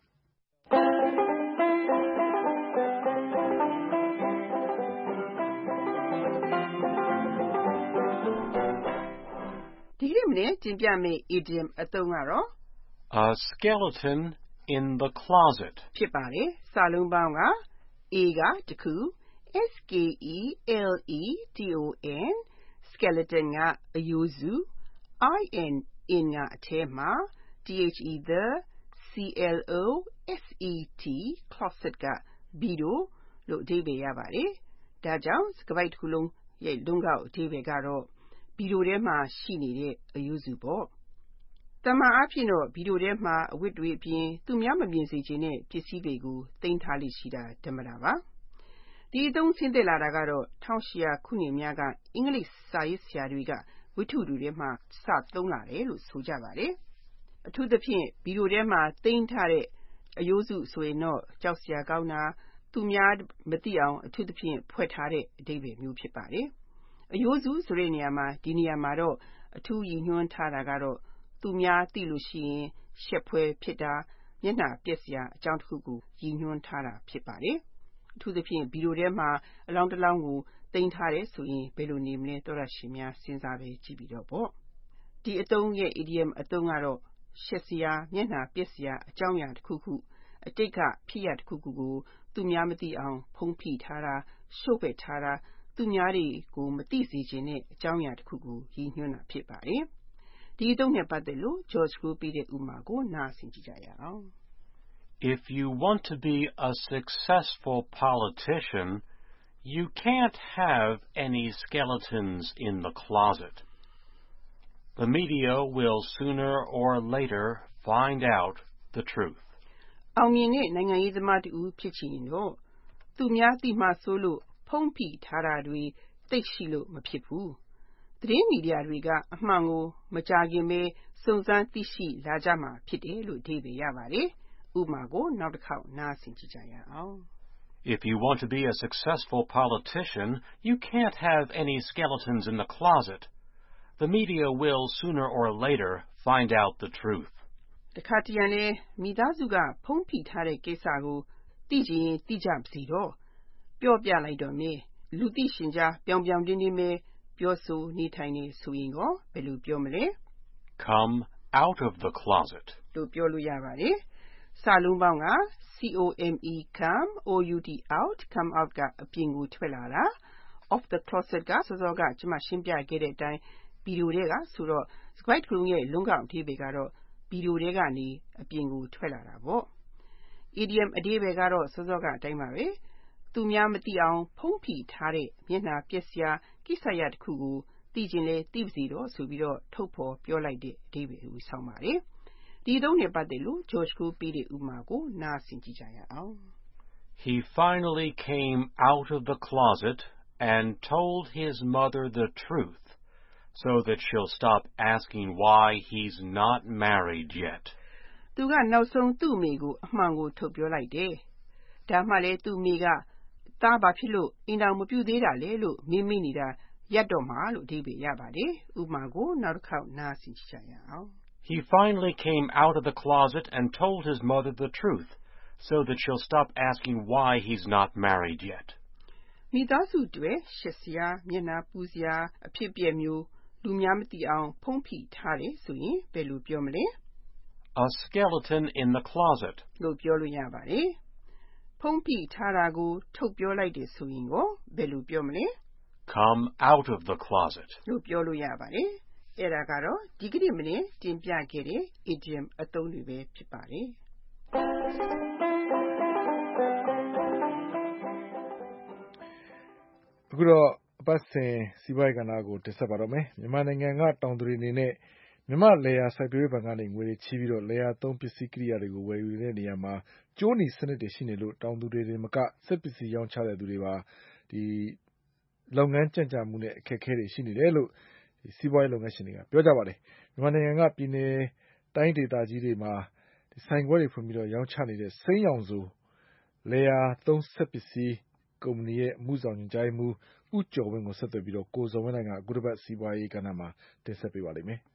S14: ဒီနေ့မနေ့တင်ပြမယ့် idiom အသုံးကတော့
S1: A skeleton in the closet
S14: ဖြစ်ပါတယ်စာလုံးပေါင်းက A ကတခု skeleton skeleton ကအရိုးစု in ကအထဲမှာ the closet ကဘီဒိုလို့အဓိပ္ပာယ်ရပါတယ်ဒါကြောင့်စကားပိုက်တစ်ခုလုံးရဲ့လုံးကောက်အဓိပ္ပာယ်ကတော့ဗီဒိုထဲမှာရှိနေတဲ့အရိုးစုပေါ့။တမန်အားဖြင့်တော့ဗီဒိုထဲမှာအဝတ်တွေအပြင်သူများမမြင်စေချင်တဲ့ပစ္စည်းတွေကိုသိမ်းထားလိရှိတာဓမ္မတာပါ။ဒီအသုံးဆင်းသက်လာတာကတော့1800ခုနှစ်များကအင်္ဂလိပ်စာရေးဆရာတွေကဝတ္ထုတွေထဲမှာစသုံးလာတယ်လို့ဆိုကြပါတယ်။အထူးသဖြင့်ဗီဒိုထဲမှာသိမ်းထားတဲ့အရိုးစုဆိုရင်တော့ကြောက်စရာကောင်းတာသူများမသိအောင်အထူးသဖြင့်ဖွက်ထားတဲ့အဓိပ္ပာယ်မျိုးဖြစ်ပါတယ်။အရိုးစုဆိုတဲ့နေရာမှာဒီနေရာမှာတော့အထူးရည်ညွှန်းထားတာကတော့သူများသိလို့ရှိရင်ရှက်ဖွယ်ဖြစ်တာမျက်နှာပျက်စရာအကြောင်းတစ်ခုကိုရည်ညွှန်းထားတာဖြစ်ပါတယ်။အထူးသဖြင့်ဗီဒိုထဲမှာအလောင်းတစ်လောင်းကိုသိမ်းထားတယ်ဆိုရင်ဘယ်လိုနေမလဲသောတရှင်များစဉ်းစားပဲကြည့်ပြီးတော့ပေါ့။ဒီအသုံးရဲ့ idiom အသုံးကတော့ရှက်စရာမျက်နှာပျက်စရာအကြောင်းအရာတစ်ခုခုအတိတ်ကဖြစ်ရတစ်ခုခုကိုသူများမသိအောင်ဖုံးဖိထားတာရှို့ပယ်ထားတာသူများတွေကိုမသိစေချင်တဲ့အကြောင်းအရာတစ်ခုကိုရည်ညွှန်းတာဖြစ်ပါတယ်။ဒီအသုံးနဲ့ပတ်သက်လို့ George ကိုပေးတဲ့ဥပမာကိုနားဆင်ကြည့်ကြရအောင်။
S1: If you want to be a successful politician, you can't have any skeletons in the closet. The media will sooner or later find out the truth.
S14: အောင်မြင်တဲ့နိုင်ငံရေးသမားတူဖြစ်ချင်တော့သူများသိမှဆိုလို့ဖုံးဖိထားတာတွေသိရှိလို့မဖြစ်ဘူး။သတင်းမီဒီယာတွေကအမှန်ကိုမကြာခင်ပဲစုံစမ်းသိရှိလာကြမှာဖြစ်တယ်လို့အဓိပ္ပာယ်ရပါတယ်။ဥပမာကိုနောက်တစ်ခေါက်နားဆင်ကြည့်ကြရအောင်။
S1: If you want to be a successful politician, you can't have any skeletons in the closet. The media will sooner or later find out the truth.
S14: တခါတရံလဲမိသားစုကဖုံးဖိထားတဲ့ကိစ္စကိုသိချင်ရင်သိကြပါစေတော့ပြောပြလိုက်တော့မယ်လူသိရှင်ကြားပြောင်ပြောင်တင်းတင်းပဲပြောဆိုနေထိုင်နေဆိုရင်ရောဘယ်လိုပြောမလဲ
S1: Come out of the closet
S14: လို့ပြောလို့ရပါတယ်စာလုံးပေါင်းက come out come out ကအပြင်ကိုထွက်လာတာ of the closet ကစောစောကကျွန်မရှင်းပြခဲ့တဲ့အတိုင်းဗီဒီယိုတွေကဆိုတော့စကွိုက်ခုလုံးရဲ့လုံးကောက်အဓိပ္ပာယ်ကတော့ဗီဒီယိုတွေကနေအပြင်ကိုထွက်လာတာပေါ့ idiom အဓိပ္ပာယ်ကတော့စောစောကအတိုင်းပါပဲသူများမသိအောင်ဖုံးဖိထားတဲ့မျက်နှာပျက်စရာကိစ္စရပ်တစ်ခုကိုသိချင်လဲသိပါစေတော့ဆိုပြီးတော့ထုတ်ဖော်ပြောလိုက်တဲ့အဓိပ္ပာယ်ကိုဆောင်ပါတယ်ဒီအသုံးနဲ့ပတ်သက်လို့ George ကိုပေးတဲ့ဥပမာကိုနားဆင်ကြည့်ကြရအောင်
S1: He finally came out of the closet and told his mother the truth so that she'll stop asking why he's not married yet.
S14: သူကနောက်ဆုံးသူ့အမေကိုအမှန်ကိုထုတ်ပြောလိုက်တယ်ဒါမှလည်းသူ့အမေကသားဘာဖြစ်လို့အိမ်တော်မပြုတ်သေးတာလဲလို့မေးမိနေတာရပ်တော့မှာလို့အဓိပ္ပာယ်ရပါတယ်ဥပမာကိုနောက်တစ်ခေါက်နားဆင်ကြည့်ကြရအောင်
S1: He finally came out of the closet and told his mother the truth so that she'll stop asking why he's not married yet.
S14: မိသားစုတွေရှက်စရာမျက်နှာပူစရာအဖြစ်ပြက်မျိုးလူများမသိအောင်ဖုံးဖိထားတယ်ဆိုရင်ဘယ်လိုပြောမလဲ
S1: A skeleton in the closet
S14: လို့ပြောလို့ရပါတယ်ဖုံးဖိထားတာကိုထုတ်ပြောလိုက်တယ်ဆိုရင်ကိုဘယ်လိုပြောမလဲ
S1: Come out of the closet
S14: လို့ပြောလို့ရပါတယ်။အဲ့ဒါကတော့ဒီကနေ့မနေ့တင်ပြခဲ့တဲ့ idiom အသုံးတွေပဲဖြစ်ပါတယ်။
S2: အခုတော့အပတ်စဉ်စီးပွားရေးကဏ္ဍကိုတင်ဆက်ပါတော့မယ်။မြန်မာနိုင်ငံကတောင်သူတွေအနေနဲ့မြန်မာလယ်ယာစိုက်ပျိုးရေးဘဏ်ကနေငွေတွေချေးပြီးတော့လယ်ယာသုံးပစ္စည်းကိရိယာတွေကိုဝယ်ယူတဲ့နေရာမှာကျိုးနီစနစ်တွေရှိနေလို့တောင်သူတွေမကစက်ပစ္စည်းရောင်းချတဲ့သူတွေပါလုပ်ငန်းကြံ့ကြာမှုနဲ့အခက်အခဲတွေရှိနေတယ်လို့စီးပွားရေးလုပ်ငန်းရှင်တွေကပြောကြပါတယ်။မြန်မာနိုင်ငံကပြည်နယ်တိုင်းဒေသကြီးတွေမှာဆိုင်ခွဲတွေဖွင့်ပြီးတော့ရောင်းချနေတဲ့စိမ်းရောင်စုလယ်ယာသုံးစက်ပစ္စည်းကုမ္ပဏီရဲ့အမှုဆောင်ညွှန်ကြားရေးမှူးဦးကျော်ဝင်းကိုဆက်သွယ်ပြီးတော့ကိုဇော်ဝင်းနိုင်ကအခုတစ်ပတ်စီးပွားရေးကဏ္ဍမှာတင်ဆက်ပေးပါလိမ့်မယ်။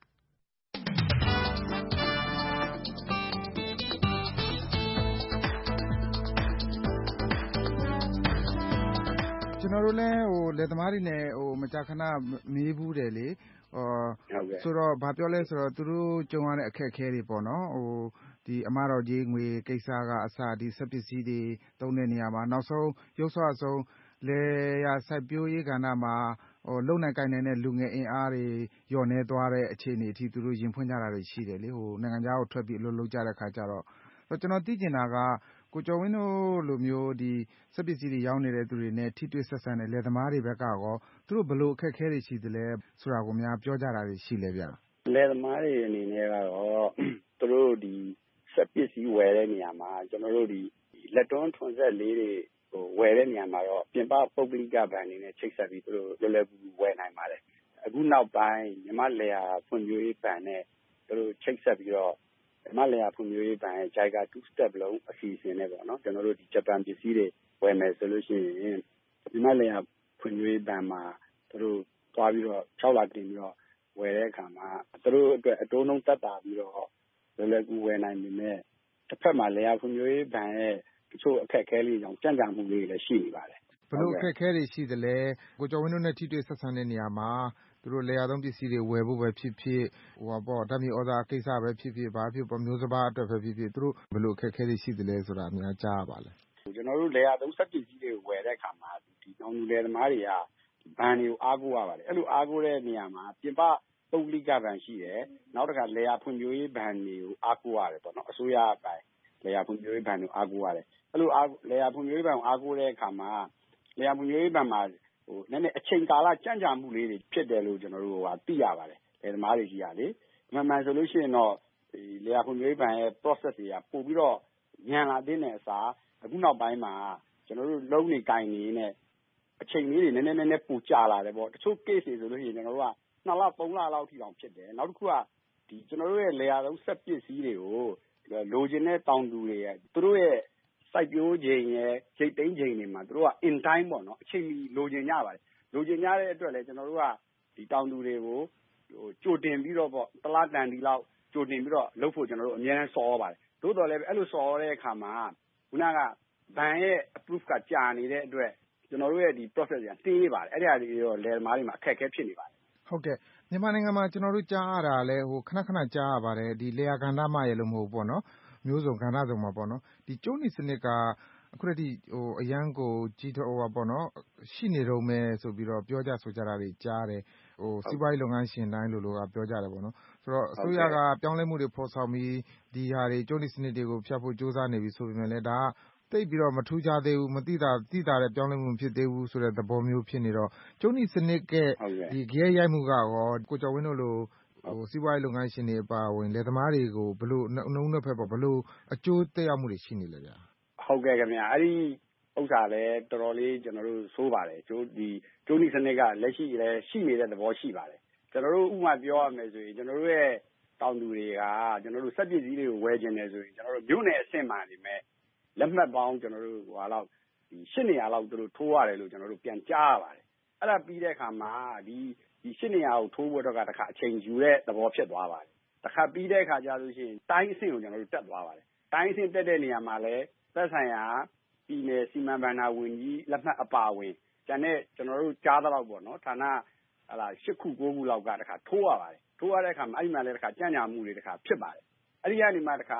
S15: ကျွန်တော်တို့လည်းလယ်သမားတွေနဲ့မကြာခဏမေးဘူးတယ်လေဆိုတော့ဘာပြောလဲဆိုတော့သူတို့ကြုံရတဲ့အခက်အခဲတွေပေါ့နော်ဒီအမတော်ကြီးငွေကိစ္စကအစဒီစက်ပစ္စည်းတွေသုံးတဲ့နေရာမှာနောက်ဆုံးရုပ်ဆွအဆုံးလယ်ယာစိုက်ပျိုးရေးကဏ္ဍမှာလုံနိုင်ကိုင်နိုင်တဲ့လူငယ်အင်အားတွေညှော့နေသွားတဲ့အခြေအနေအထိသူတို့ရင်ဖွင့်ကြတာတွေရှိတယ်လေနိုင်ငံခြားကိုထွက်ပြီးအလုပ်လုပ်ကြတဲ့ခါကျတော့ကျွန်တော်သိချင်တာကကိုကျော်ဝင်းတို့လိုမျိုးဒီစက်ပစ္စည်းတွေရောင်းနေတဲ့သူတွေနဲ့ထိတွေ့ဆက်ဆံတဲ့လယ်သမားတွေဘက်ကရောသူတို့ဘယ်လိုအခက်အခဲတွေရှိသလဲဆိုတာကိုများပြောကြတာတွေရှိလဲဗျ
S8: လယ်သမားတွေအနေနဲ့ကတော့သူတို့ဒီစက်ပစ္စည်းဝယ်တဲ့နေရာမှာကျွန်တော်တို့ဒီလက်တွန်းထွန်ဆက်လေးတွေဝယ်တဲ့နေရာမှာတော့ပြင်ပပုဂ္ဂလိကဘဏ်တွေနဲ့ချိတ်ဆက်ပြီးသူတို့လွယ်လွယ်ကူကူဝယ်နိုင်ပါတယ်အခုနောက်ပိုင်းမြန်မာလယ်ယာဖွံ့ဖြိုးရေးဘဏ်နဲ့သူတို့ချိတ်ဆက်ပြီးတော့မြန်မာလယ်ယာဖွံ့ဖြိုးရေးဘဏ်ရဲ့ JICA 2 step လုံးအစီအစဉ်နဲ့ပေါ့နော်ကျွန်တော်တို့ဒီဂျပန်ပစ္စည်းတွေဝယ်မယ်ဆိုလို့ရှိရင်မြန်မာလယ်ယာဖွံ့ဖြိုးရေးဘဏ်မှာသူတို့သွားပြီးတော့6လတင်ပြီးတော့ဝယ်တဲ့အခါမှာသူတို့အတွက်အတိုးနှုန်းသက်သာပြီးတော့လွယ်လွယ်ကူဝယ်နိုင်ပေမဲ့တစ်ဖက်မှာလယ်ယာဖွံ့ဖြိုးရေးဘဏ်ရဲ့တချို့အခက်အခဲလေးကြောင့်ကြံ့ကြာမှုလေးတွေလည်းရှိနေပါတယ်
S15: ဘယ်လိုအခက်အခဲတွေရှိသလဲကိုကျော်ဝင်းတို့နဲ့ထိတွေ့ဆက်ဆံတဲ့နေရာမှာသူတို့လယ်ယာသုံးပစ္စည်းတွေဝယ်ဖို့ပဲဖြစ်ဖြစ်ဓာတ်မြေဩဇာကိစ္စပဲဖြစ်ဖြစ်ဘာဖြစ်မျိုးစဘာအတွက်ပဲဖြစ်ဖြစ်သူတို့ဘယ်လိုအခက်အခဲတွေရှိသလဲဆိုတာအများကြားရပါလဲ
S8: ကျွန်တော်တို့လယ်ယာသုံးစက်ပစ္စည်းတွေဝယ်တဲ့အခါမှာဒီတောင်သူလယ်သမားတွေကဘဏ်တွေကိုအားကိုးရပါတယ်အဲ့လိုအားကိုးတဲ့နေရာမှာပြင်ပပုဂ္ဂလိကဘဏ်ရှိတယ်နောက်တစ်ခါလယ်ယာဖွံ့ဖြိုးရေးဘဏ်တွေကိုအားကိုးရတယ်ပေါ့နော်အစိုးရအပိုင်းလယ်ယာဖွံ့ဖြိုးရေးဘဏ်တွေကိုအားကိုးရတယ်အဲ့လိုလယ်ယာဖွံ့ဖြိုးရေးဘဏ်ကိုအားကိုးတဲ့အခါမှာလယ်ယာဖွံ့ဖြိုးရေးဘဏ်မှာနည်းနည်းအချိန်ကာလကြံ့ကြာမှုလေးတွေဖြစ်တယ်လို့ကျွန်တော်တို့သိရပါတယ်လယ်သမားတွေကြီးကလေမှန်ဆိုလို့ရှိရင်တော့ဒီလယ်ယာဖွံ့ဖြိုးရေးဘဏ်ရဲ့ process တွေကပို့ပြီးတော့မြန်လာတဲ့အစားအခုနောက်ပိုင်းမှာကျွန်တော်တို့လုံးနေကိုင်နေနဲ့အချိန်လေးတွေနည်းနည်းပိုကြာလာတယ်ပေါ့တချို့ case တွေဆိုလို့ရှိရင်ကျွန်တော်တို့က2လ3လလောက်ထိတောင်ဖြစ်တယ်နောက်တစ်ခုကဒီကျွန်တော်တို့ရဲ့လယ်ယာသုံးစက်ပစ္စည်းတွေကိုလိုချင်တဲ့တောင်သူတွေရဲ့သူတို့ရဲ့စိုက်ပျိုးချိန်ရဲ့ရိတ်သိမ်းချိန်တွေမှာသူတို့က in time ပေါ့နော်အချိန်မီလိုချင်ကြပါတယ်လိုချင်ကြတဲ့အတွက်လည်းကျွန်တော်တို့ကဒီတောင်သူတွေကိုကြိုတင်ပြီးတော့ပေါ့တလားတန်ဒီလောက်ကြိုတင်ပြီးတော့လုပ်ဖို့ကျွန်တော်တို့အများအားဆော်ရပါတယ်သို့တော်လည်းအဲ့လိုဆော်ရတဲ့အခါမှာခုနကဘဏ်ရဲ့ approve ကကြာနေတဲ့အတွက်ကျွန်တော်တို့ရဲ့ဒီ process တွေကတေးပါတယ်အဲ့ဒါတွေတော့လယ်သမားတွေမှာအခက်အခဲဖြစ်နေပါတယ်
S15: ဟုတ်ကဲ့မြန်မာနိုင်ငံမှာကျွန်တော်တို့ကြားရတာလဲခဏခဏကြားရပါတယ်ဒီလယ်ယာကဏ္ဍမှရဲ့လို့မဟုတ်ဘူးပေါ့နော်မျိုးစုံကဏ္ဍစုံမှာပေါ့နော်ဒီကျုံးနီစနစ်ကအခုတည်းအရန်ကိုကြီးတော့ပေါ့နော်ရှိနေတော့မယ်ဆိုပြီးတော့ပြောကြဆိုကြတာတွေကြားတယ်စီးပွားရေးလုပ်ငန်းရှင်တိုင်းလို့ပြောကြတယ်ပေါ့နော်ဆိုတော့အစိုးရကပြောင်းလဲမှုတွေဖော်ဆောင်ပြီးဒီဟာတွေကျုံးနီစနစ်တွေကိုဖျက်ဖို့ကြိုးစားနေပြီဆိုပေမဲ့လည်းဒါကသိပ်ပြီးတော့မထူးခြားသေးဘူးမသိတာတဲ့ပြောင်းလဲမှုဖြစ်သေးဘူးဆိုတဲ့သဘောမျိုးဖြစ်နေတော့ကျုံးနီစနစ်ကဒီဂရဲရိုက်မှုကရောကိုကျော်ဝင်းတို့လိုစီးပွားရေးလုပ်ငန်းရှင်တွေအပါအဝင်လယ်သမားတွေကိုဘယ်လိုနှုံးနှစ်ဖက်ပေါ့ဘယ်လိုအကျိုးသက်ရောက်မှုတွေရှိနေလဲဗျာ
S8: ဟုတ်ကဲ့ခင်ဗျာအဲ့ဒီဥစ္စာလည်းတော်တော်လေးကျွန်တော်တို့ဆိုးပါတယ်ကျိုးနီစနစ်ကလက်ရှိလည်းရှိနေတဲ့သဘောရှိပါတယ်ကျွန်တော်တို့ဥပမာပြောရမယ်ဆိုရင်ကျွန်တော်တို့ရဲ့တောင်သူတွေကကျွန်တော်တို့စက်ပစ္စည်းတွေကိုဝယ်ခြင်းတယ်ဆိုရင်ကျွန်တော်တို့မြို့နယ်အဆင့်မှာနေမဲ့လက်မှတ်ပေါင်းကျွန်တော်တို့လောက်ဒီ800လောက်သူတို့ထိုးရတယ်လို့ကျွန်တော်တို့ပြန်ကြားရပါတယ်အဲ့ဒါပြီးတဲ့အခါမှာဒီ800ကိုထိုးဖို့တော့ကတခါအချိန်ယူတဲ့သဘောဖြစ်သွားပါတယ်တခါပြီးတဲ့အခါကျလို့ရှိရင်တိုင်းအဆင့်ကိုကျွန်တော်တို့တက်သွားပါတယ်တိုင်းအဆင့်တက်တဲ့နေရာမှာလည်းသက်ဆိုင်ရာပြည်နယ်စီမံဘဏ္ဍာဝန်ကြီးလက်မှတ်အပါအဝင်ကျန်တဲ့ကျွန်တော်တို့ကြားတော့ပေါ့နော်ဌာန8ခု9ခုလောက်ကတခါထိုးရပါတယ်ထိုးရတဲ့အခါမှာအဲ့ဒီမှာလည်းတခါကြံ့ညာမှုတွေတခါဖြစ်ပါတယ်အဲ့ဒီကနေမှတခါ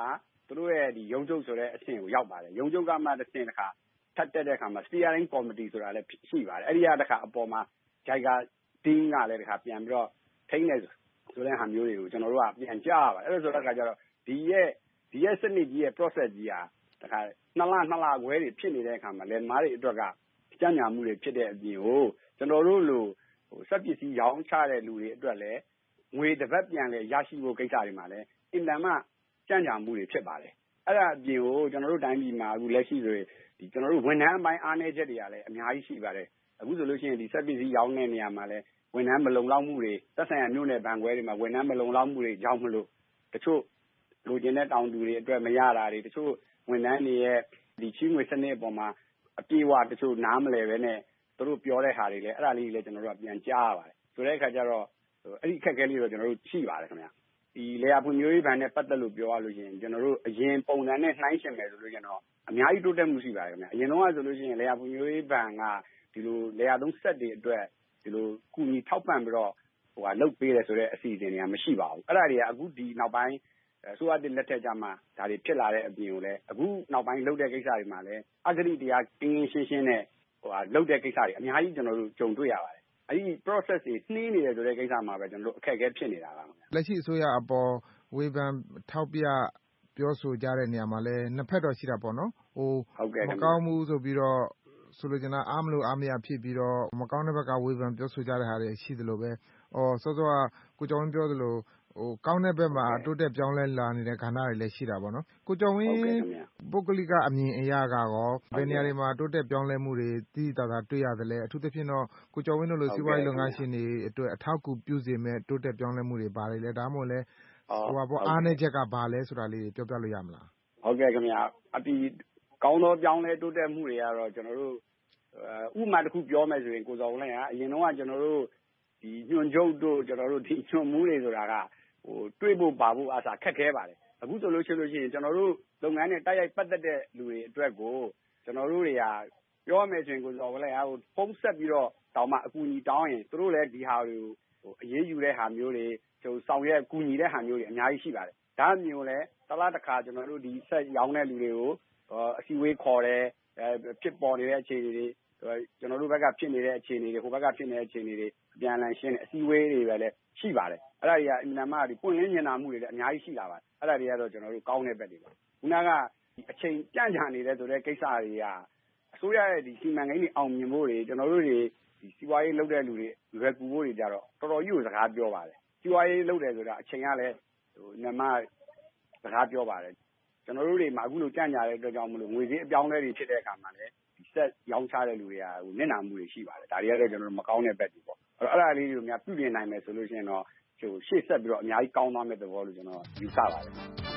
S16: သူတို့ရဲ့ဒီရုံးချုပ်ဆိုတဲ့အဆင့်ကိုရောက်ပါတယ်ရုံးချုပ်ကမှတစ်ဆင့်တစ်ခါထပ်တက်တဲ့အခါမှာ steering committee ဆိုတာလည်းရှိပါတယ်အဲ့ဒီကတစ်ခါအပေါ်မှာ JICA team ကလည်းတစ်ခါပြန်ပြီးတော့ထိန်းနေဆိုတဲ့ဟာမျိုးတွေကိုကျွန်တော်တို့ကပြန်ကြားရပါတယ်အဲ့လိုဆိုတဲ့အခါကျတော့ဒီရဲ့စနစ်ကြီးရဲ့ process ကြီးဟာတစ်ခါ2လခွဲတွေဖြစ်နေတဲ့အခါမှာလယ်သမားတွေအတွက်ကကြံ့ညာမှုတွေဖြစ်တဲ့အပြင်ကိုကျွန်တော်တို့လိုစက်ပစ္စည်းရောင်းချတဲ့လူတွေအတွက်လည်းငွေတစ်ပတ်ပြန်လဲရရှိဖို့ကိစ္စတွေမှာလည်းအင်တန်မှကြံ့ညာမှုတွေဖြစ်ပါတယ်အဲ့ဒါအပြင်ကိုကျွန်တော်တို့တိုင်းပြည်မှာအခုလက်ရှိဆိုရင်ဒီကျွန်တော်တို့ဝန်ထမ်းအပိုင်းအားနည်းချက်တွေကလည်းအများကြီးရှိပါတယ်အခုဆိုလို့ရှိရင်ဒီစက်ပစ္စည်းရောင်းတဲ့နေရာမှာလည်းဝန်ထမ်းမလုံလောက်မှုတွေသက်ဆိုင်ရာမြို့နယ်ဘဏ်ခွဲတွေမှာဝန်ထမ်းမလုံလောက်မှုတွေကြောင့်မလို့တချို့လူကျင်တဲ့တောင်သူတွေအတွက်မရတာတွေတချို့ဝန်ထမ်းတွေရဲ့ဒီချီးငွေစနစ်အပေါ်မှာအပြေအဝတချို့နားမလည်ပဲနဲ့သူတို့ပြောတဲ့ဟာတွေလည်းအဲ့ဒါလေးတွေလည်းကျွန်တော်တို့ကပြန်ကြားရပါတယ်ဆိုတဲ့အခါကျတော့အဲ့ဒီအခက်အခဲလေးတော့ကျွန်တော်တို့ရှိပါတယ်ခင်ဗျဒီလေယာဖွံ့ဖြိုးရေးဘဏ်နဲ့ပတ်သက်လို့ပြောရလို့ရှိရင်ကျွန်တော်တို့အရင်ပုံစံနဲ့နှိုင်းယှဉ်မယ်ဆိုလို့ကျွန်တော်အများကြီးတိုးတက်မှုရှိပါတယ်ခင်ဗျအရင်တော့ဆိုလို့ရှိရင်လေယာဖွံ့ဖြိုးရေးဘဏ်ကဒီလိုလေယာသုံးဆက်တွေအတွက်ဒီလိုကူညီထောက်ပံ့ပြီးတော့လုပ်ပေးတယ်ဆိုတဲ့အစီအစဉ်တွေကမရှိပါဘူးအဲ့ဒါတွေကအခုဒီနောက်ပိုင်းဆိုရတဲ့လက်ထက်ကြမှာဒါတွေဖြစ်လာတဲ့အပြင်ကိုလည်းအခုနောက်ပိုင်းလုပ်တဲ့ကိစ္စတွေမှာလည်းအဂတိတရားကင်းရှင်းနဲ့လုပ်တဲ့ကိစ္စတွေအများကြီးကျွန်တော်တို့ကြုံတွေ့ရပါတယ်အဲ့ဒီ process တွေနှင်းနေတယ်ဆိုတဲ့ကိစ္စမှာပဲကျွန်တော်တို့အခက်အခဲဖြစ်နေတာပါ
S15: လက်ရှိအစိုးရအပေါ်ဝေဖန်ထောက်ပြပြောဆိုကြတဲ့နေရာမှာလည်းနှစ်ဖက်တော့ရှိတာပေါ့နော်မကောင်းဘူးဆိုပြီးတော့ဆိုလိုချင်တာအားမလို့အားမရဖြစ်ပြီးတော့မကောင်းတဲ့ဘက်ကဝေဖန်ပြောဆိုကြတဲ့ဟာတွေရှိသလိုပဲစောစောကကိုကျော်ဝင်းပြောသလိုကောင်းတဲ့ဘက်မှာတိုးတက်ပြောင်းလဲလာနေတဲ့ခန္ဓာတွေလည်းရှိတာပေါ့နော်ကိုကျော်ဝင်းပုဂ္ဂလိကအမြင်အရကရောဘယ်နေရာတွေမှာတိုးတက်ပြောင်းလဲမှုတွေသိသိသာသာတွေ့ရသလဲအထူးသဖြင့်တော့ကိုကျော်ဝင်းတို့လိုစီးပွားရေးလုပ်ငန်းရှင်တွေအတွက်အထောက်အကူပြုစေမဲ့တိုးတက်ပြောင်းလဲမှုတွေဘာတွေလဲဒါမှမဟုတ်လဲအားနည်းချက်ကဘာလဲဆိုတာလေးပြောပြလို့ရမလား
S16: ဟုတ်ကဲ့ခင်ဗျာအပြီးကောင်းသောပြောင်းလဲတိုးတက်မှုတွေကတော့ကျွန်တော်တို့ဥပမာတစ်ခုပြောမယ်ဆိုရင်ကိုစောဝင်းလည်းအရင်တော့ကကျွန်တော်တို့ဒီညွန့်ချုပ်တို့ကျွန်တော်တို့ဒီညွန့်မှုတွေဆိုတာကတွေ့ဖို့ပါဖို့အားစားခက်ခဲပါတယ်အခုဆိုလို့ရှိရင်ကျွန်တော်တို့လုပ်ငန်းနဲ့တိုက်ရိုက်ပတ်သက်တဲ့လူတွေအတွက်ကိုကျွန်တော်တို့တွေကပြောရမယ်ဆိုရင်ကိုစောဝင်းလည်းဖုန်းဆက်ပြီးတော့တောင်းမှအကူအညီတောင်းရင်သူတို့လည်းဒီဟာတွေကိုအရေးယူတဲ့ဟာမျိုးတွေဆောင်ရွက်ကူညီတဲ့ဟာမျိုးတွေအများကြီးရှိပါတယ်ဒါအပြင်ကိုလည်းတစ်လားတစ်ခါကျွန်တော်တို့ဒီဆက်ရောင်းတဲ့လူတွေကိုအစည်းအဝေးခေါ်တယ်ဖြစ်ပေါ်နေတဲ့အခြေအနေတွေကျွန်တော်တို့ဘက်ကဖြစ်နေတဲ့အခြေအနေတွေဟိုဘက်ကဖြစ်နေတဲ့အခြေအနေတွေအပြန်အလှန်ရှင်းတဲ့အစည်းအဝေးတွေပဲလည်းရှိပါတယ်အဲ့ဒါတွေကအင်မတန်မှဒီပွင့်လင်းမြင်သာမှုတွေလည်းအများကြီးရှိလာပါတယ်အဲ့ဒါတွေကတော့ကျွန်တော်တို့ကောင်းတဲ့ဘက်တွေပါခုနကအချိန်ကြန့်ကြာနေတဲ့ဆိုတဲ့ကိစ္စတွေကအစိုးရရဲ့ဒီစီမံကိန်းတွေအောင်မြင်ဖို့တွေကျွန်တော်တို့တွေဒီစီးပွားရေးလုပ်တဲ့လူတွေရွယ်ကူဖို့တွေကြတော့တော်တော်ကြီးကိုစကားပြောပါတယ်စီးပွားရေးလုပ်တယ်ဆိုတာအချိန်ကလည်းနမစကားပြောပါတယ်ကျွန်တော်တို့တွေမှာအခုလိုကြန့်ကြာတဲ့အတွက်ကြောင့်မလို့ငွေကြေးအပြောင်းအလဲတွေဖြစ်တဲ့အခါမှာလည်းဒီဆက်ရောင်းချတဲ့လူတွေကနစ်နာမှုတွေရှိပါတယ်ဒါတွေကတော့ကျွန်တော်တို့မကောင်းတဲ့ဘက်တွေပေါ့အဲ့ဒါလေးတွေကိုများပြုပြင်နိုင်မယ်ဆိုလို့ရှိရင်တော့ရှေ့ဆက်ပြီးတော့အများကြီးကောင်းသွားမယ့်သဘောလို့ကျွန်တော်ယူဆပါတယ်